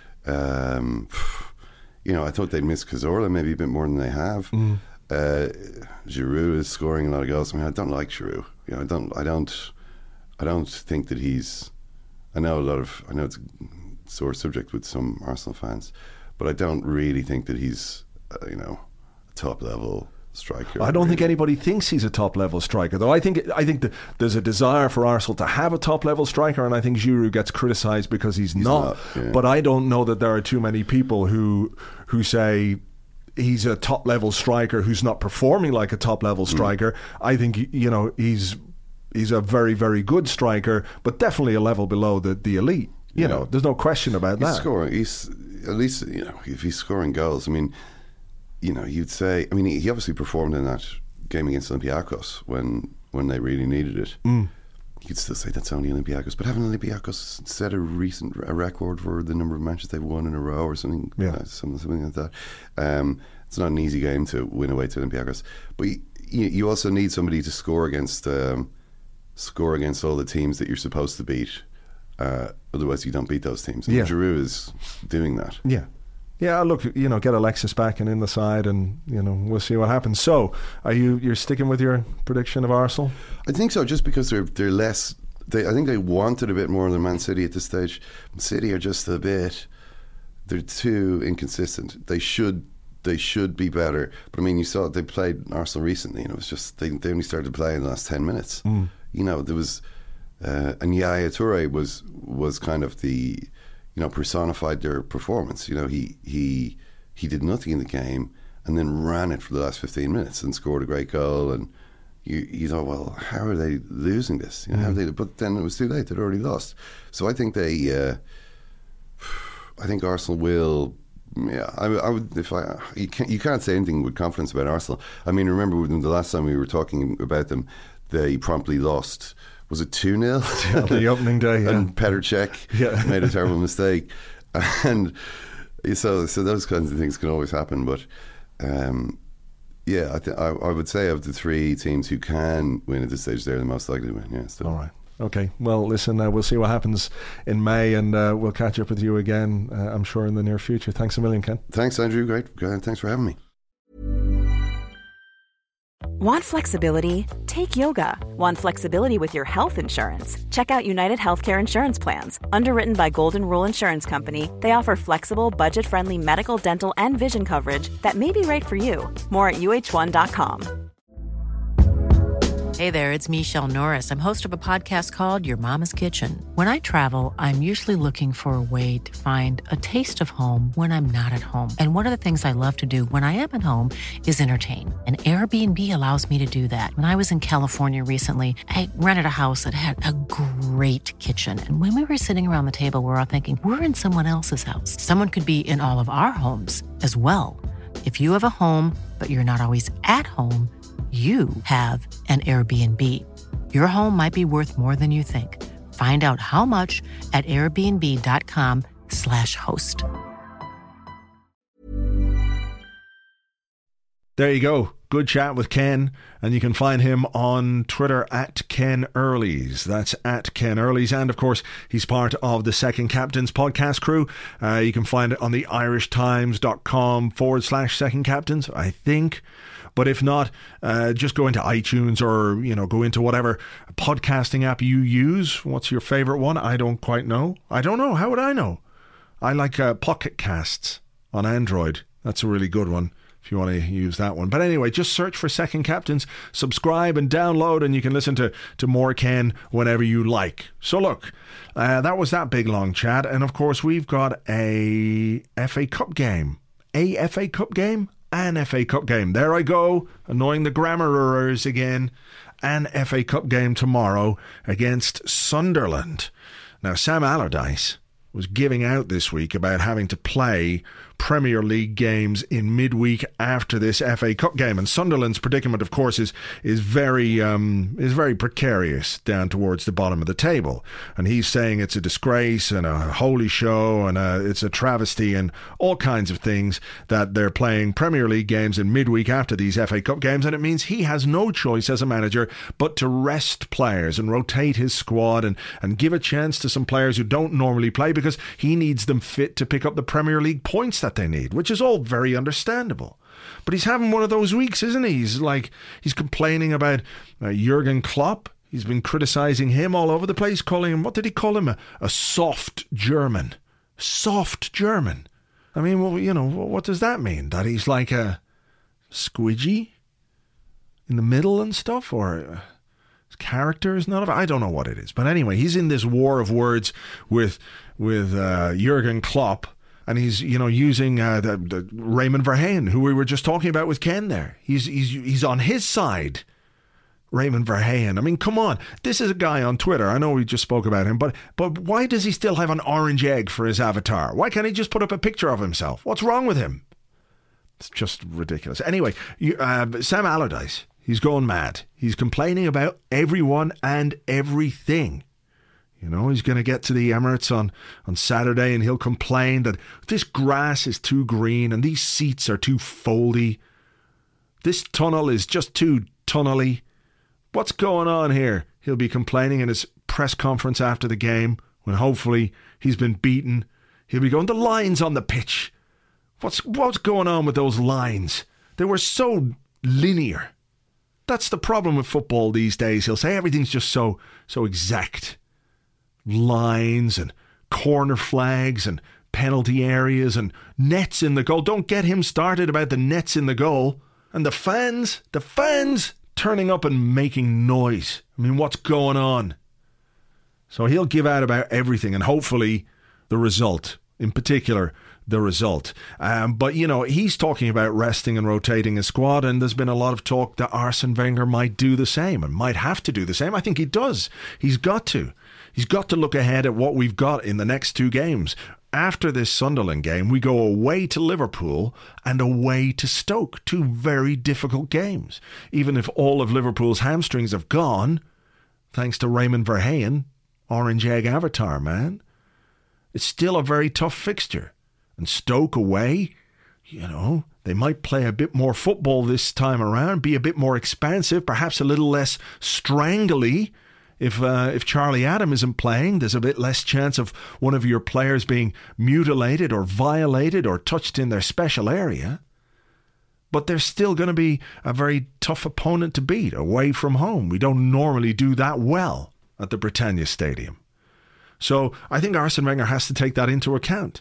S5: Um, you know, I thought they'd miss Cazorla maybe a bit more than they have. Mm. Uh, Giroud is scoring a lot of goals. I mean, I don't like Giroud. You know, I don't, I don't, I don't think that he's. I know a lot of. I know it's a sore subject with some Arsenal fans, but I don't really think that he's uh, you know, a top level striker.
S4: I don't
S5: really.
S4: think anybody thinks he's a top level striker, though. I think I think the, there's a desire for Arsenal to have a top level striker, and I think Giroud gets criticised because he's,
S5: He's
S4: not.
S5: not, yeah.
S4: But I don't know that there are too many people who who say he's a top level striker who's not performing like a top level striker. Mm. I think, you know, he's he's a very very good striker, but definitely a level below the the elite. You
S5: Yeah.
S4: know, there's no question about
S5: He's
S4: that.
S5: scoring. He's at least, you know, if he's scoring goals, I mean, you know, you'd say. I mean, he, he obviously performed in that game against Olympiacos when when they really needed it.
S4: Mm.
S5: You could still say that's only Olympiacos, but haven't Olympiacos set a recent a record for the number of matches they've won in a row or something?
S4: Yeah.
S5: uh, something, something like that. Um, it's not an easy game to win away to Olympiacos, but you, you, you also need somebody to score against um, score against all the teams that you're supposed to beat. Uh, otherwise, you don't beat those teams. And
S4: Yeah.
S5: Giroud is doing that.
S4: Yeah. Yeah, look, you know, get Alexis back and in the side, and, you know, we'll see what happens. So, are you you're sticking with your prediction of Arsenal?
S5: I think so, just because they're they're less. They, I think they wanted a bit more than Man City at this stage. Man City are just a bit. They're too inconsistent. They should they should be better. But I mean, you saw they played Arsenal recently, and it was just they they only started playing in the last ten minutes.
S4: Mm.
S5: You know, there was uh, and Yaya Toure was was kind of the. You know, personified their performance. You know, he he he did nothing in the game and then ran it for the last fifteen minutes and scored a great goal. And you you thought, well, how are they losing this? You know,
S4: Mm.
S5: how are they? But then it was too late; they'd already lost. So I think they, uh, I think Arsenal will. Yeah, I, I would. If I, you can't you can't say anything with confidence about Arsenal. I mean, remember when the last time we were talking about them, they promptly lost. Was it two nil?
S4: The opening day, yeah.
S5: And Petr Cech
S4: Yeah.
S5: made a terrible mistake. And so so those kinds of things can always happen. But um, yeah, I, th- I, I would say of the three teams who can win at this stage, they're the most likely to win. Yeah, still.
S4: All right. Okay. Well, listen, uh, we'll see what happens in May, and uh, we'll catch up with you again, uh, I'm sure, in the near future. Thanks a million, Ken.
S5: Thanks, Andrew. Great. Uh, thanks for having me.
S6: Want flexibility? Take yoga. Want flexibility with your health insurance? Check out United Healthcare Insurance Plans. Underwritten by Golden Rule Insurance Company, they offer flexible, budget-friendly medical, dental, and vision coverage that may be right for you. More at U H one dot com.
S7: Hey there, it's Michelle Norris. I'm host of a podcast called Your Mama's Kitchen. When I travel, I'm usually looking for a way to find a taste of home when I'm not at home. And one of the things I love to do when I am at home is entertain. And Airbnb allows me to do that. When I was in California recently, I rented a house that had a great kitchen. And when we were sitting around the table, we were all thinking, we're in someone else's house. Someone could be in all of our homes as well. If you have a home, but you're not always at home, you have an Airbnb. Your home might be worth more than you think. Find out how much at airbnb.com slash host.
S4: There you go. Good chat with Ken, and you can find him on Twitter at Ken Earlies. That's at Ken Earlies, and of course he's part of the Second Captains podcast crew. Uh, you can find it on the irishtimes.com forward slash Second Captains, I think. But if not, uh, just go into iTunes or, you know, go into whatever podcasting app you use. What's your favourite one? I don't quite know. I don't know. How would I know? I like uh, Pocket Casts on Android. That's a really good one if you want to use that one. But anyway, just search for Second Captains, subscribe and download, and you can listen to, to more Ken whenever you like. So look, uh, that was that big long chat. And of course, we've got a F A Cup game. A F A Cup game? An F A Cup game. There I go, annoying the grammar errors again. An F A Cup game tomorrow against Sunderland. Now, Sam Allardyce was giving out this week about having to play Premier League games in midweek after this F A Cup game, and Sunderland's predicament, of course, is is very um, is very precarious down towards the bottom of the table. And he's saying it's a disgrace and a holy show and a, it's a travesty and all kinds of things that they're playing Premier League games in midweek after these F A Cup games, and it means he has no choice as a manager but to rest players and rotate his squad and, and give a chance to some players who don't normally play because he needs them fit to pick up the Premier League points that they need, which is all very understandable. But he's having one of those weeks, isn't he? He's like, he's complaining about uh, Jurgen Klopp. He's been criticising him all over the place, calling him, what did he call him? A, a soft German. Soft German. I mean, well, you know, what does that mean? That he's like a squidgy in the middle and stuff? Or his character is not of... I don't know what it is. But anyway, he's in this war of words with with uh, Jurgen Klopp. And he's, you know, using uh, the, the Raymond Verheyen, who we were just talking about with Ken there. He's he's he's on his side, Raymond Verheyen. I mean, come on. This is a guy on Twitter. I know we just spoke about him, but but why does he still have an orange egg for his avatar? Why can't he just put up a picture of himself? What's wrong with him? It's just ridiculous. Anyway, you, uh, Sam Allardyce, he's going mad. He's complaining about everyone and everything. You know, he's going to get to the Emirates on, on Saturday and he'll complain that this grass is too green and these seats are too foldy. This tunnel is just too tunnely. What's going on here? He'll be complaining in his press conference after the game when hopefully he's been beaten. He'll be going, the lines on the pitch. What's, what's going on with those lines? They were so linear. That's the problem with football these days. He'll say everything's just so, so exact. Lines and corner flags and penalty areas and nets in the goal. Don't get him started about the nets in the goal. And the fans, the fans turning up and making noise. I mean, what's going on? So he'll give out about everything and hopefully the result, in particular, the result. Um, but, you know, he's talking about resting and rotating his squad, and there's been a lot of talk that Arsene Wenger might do the same and might have to do the same. I think he does. He's got to. He's got to look ahead at what we've got in the next two games. After this Sunderland game, we go away to Liverpool and away to Stoke. Two very difficult games. Even if all of Liverpool's hamstrings have gone, thanks to Raymond Verheyen, Orange Egg Avatar, man, it's still a very tough fixture. And Stoke away, you know, they might play a bit more football this time around, be a bit more expansive, perhaps a little less strangly. If uh, if Charlie Adam isn't playing, there's a bit less chance of one of your players being mutilated or violated or touched in their special area. But they're still going to be a very tough opponent to beat away from home. We don't normally do that well at the Britannia Stadium. So I think Arsene Wenger has to take that into account.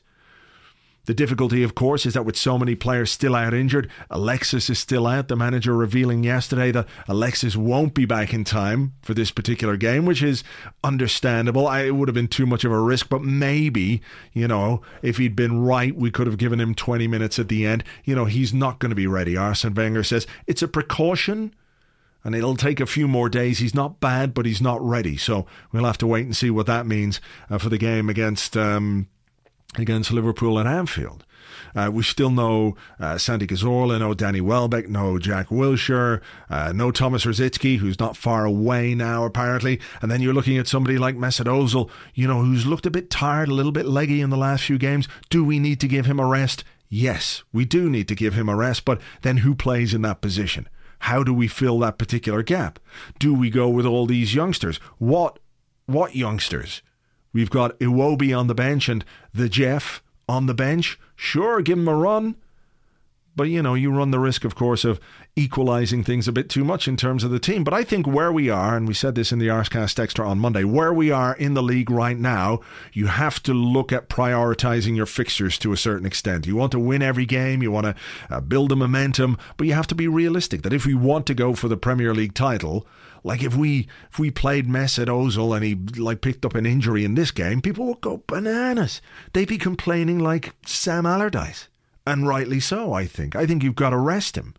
S4: The difficulty, of course, is that with so many players still out injured, Alexis is still out. The manager revealing yesterday that Alexis won't be back in time for this particular game, which is understandable. I, it would have been too much of a risk, but maybe, you know, if he'd been right, we could have given him twenty minutes at the end. You know, he's not going to be ready. Arsene Wenger says it's a precaution and it'll take a few more days. He's not bad, but he's not ready. So we'll have to wait and see what that means uh, for the game against... Um, against Liverpool at Anfield. Uh, we still know uh, Santi Cazorla, no Danny Welbeck, no Jack Wilshere, uh, no Thomas Rosicky, who's not far away now, apparently. And then you're looking at somebody like Mesut Ozil, you know, who's looked a bit tired, a little bit leggy in the last few games. Do we need to give him a rest? Yes, we do need to give him a rest, but then who plays in that position? How do we fill that particular gap? Do we go with all these youngsters? What, what youngsters? We've got Iwobi on the bench and the Jeff on the bench. Sure, give him a run. But, you know, you run the risk, of course, of equalising things a bit too much in terms of the team. But I think where we are, and we said this in the Arscast Extra on Monday, where we are in the league right now, you have to look at prioritising your fixtures to a certain extent. You want to win every game, you want to uh, build a momentum, but you have to be realistic that if we want to go for the Premier League title, like if we if we played Mesut Ozil and he like picked up an injury in this game, people would go bananas. They'd be complaining like Sam Allardyce. And rightly so, I think. I think you've got to rest him.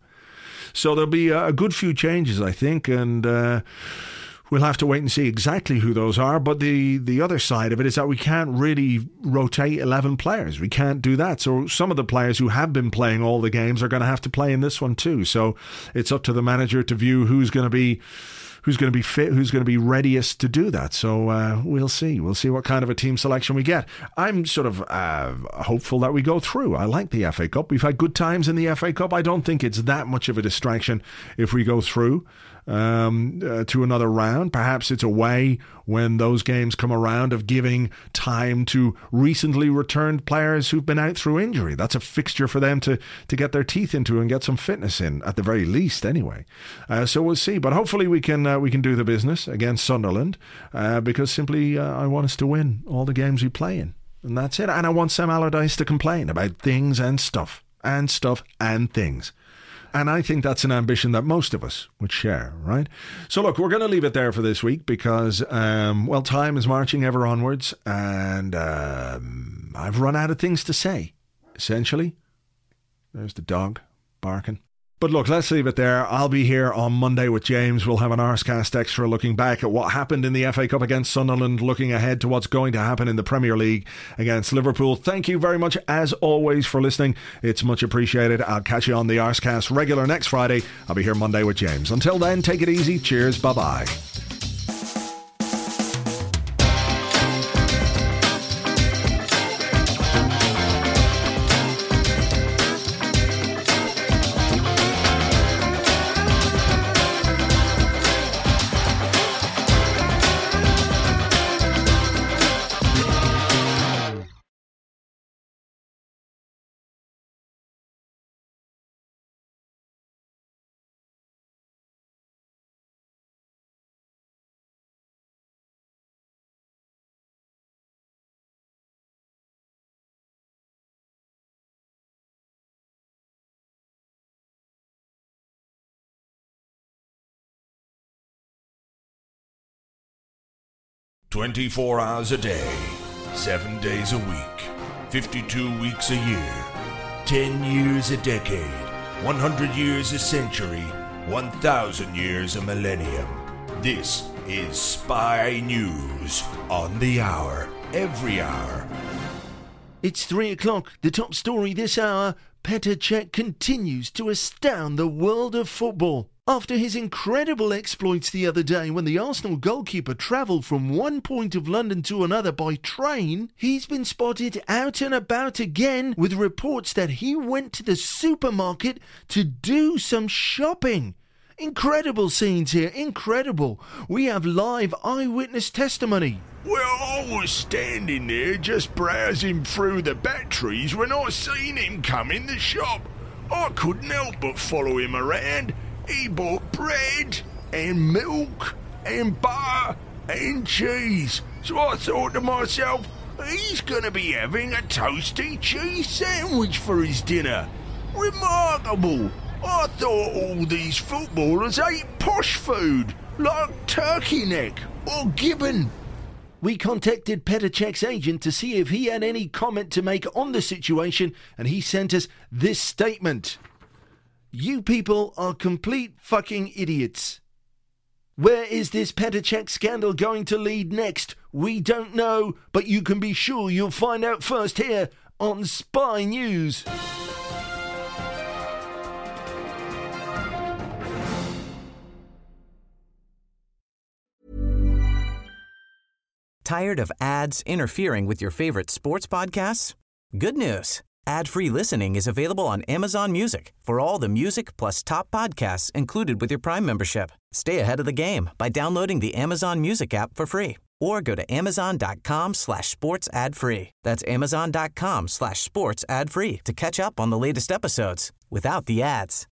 S4: So there'll be a good few changes, I think, and uh, we'll have to wait and see exactly who those are. But the, the other side of it is that we can't really rotate eleven players. We can't do that. So some of the players who have been playing all the games are going to have to play in this one too. So it's up to the manager to view who's going to be... who's going to be fit, who's going to be readiest to do that. So uh, we'll see. We'll see what kind of a team selection we get. I'm sort of uh, hopeful that we go through. I like the F A Cup. We've had good times in the F A Cup. I don't think it's that much of a distraction if we go through um, uh, to another round. Perhaps it's a way when those games come around of giving time to recently returned players who've been out through injury. That's a fixture for them to, to get their teeth into and get some fitness in, at the very least anyway. Uh, so we'll see. But hopefully we can uh, we can do the business against Sunderland uh, because simply uh, I want us to win all the games we play in. And that's it. And I want Sam Allardyce to complain about things and stuff. And stuff and things. And I think that's an ambition that most of us would share, right? So look, we're going to leave it there for this week because, um, well, time is marching ever onwards and um, I've run out of things to say, essentially. There's the dog barking. But look, let's leave it there. I'll be here on Monday with James. We'll have an Arsecast Extra looking back at what happened in the F A Cup against Sunderland, looking ahead to what's going to happen in the Premier League against Liverpool. Thank you very much, as always, for listening. It's much appreciated. I'll catch you on the Arsecast regular next Friday. I'll be here Monday with James. Until then, take it easy. Cheers. Bye-bye.
S8: twenty-four hours a day, seven days a week, fifty-two weeks a year, ten years a decade, one hundred years a century, one thousand years a millennium. This is Spy News on the hour, every hour.
S4: It's three o'clock. The top story this hour. Petr Cech continues to astound the world of football. After his incredible exploits the other day when the Arsenal goalkeeper travelled from one point of London to another by train, he's been spotted out and about again with reports that he went to the supermarket to do some shopping. Incredible scenes here, incredible. We have live eyewitness testimony.
S9: Well, I was standing there just browsing through the batteries when I seen him come in the shop. I couldn't help but follow him around. He bought bread and milk and butter and cheese. So I thought to myself, he's going to be having a toasty cheese sandwich for his dinner. Remarkable. I thought all these footballers ate posh food, like turkey neck or gibbon.
S4: We contacted Petr Cech's agent to see if he had any comment to make on the situation, and he sent us this statement. You people are complete fucking idiots. Where is this Petr Cech scandal going to lead next? We don't know, but you can be sure you'll find out first here on Spy News.
S10: Tired of ads interfering with your favorite sports podcasts? Good news. Ad-free listening is available on Amazon Music for all the music plus top podcasts included with your Prime membership. Stay ahead of the game by downloading the Amazon Music app for free or go to amazon.com slash sports ad free. That's amazon.com slash sports ad free to catch up on the latest episodes without the ads.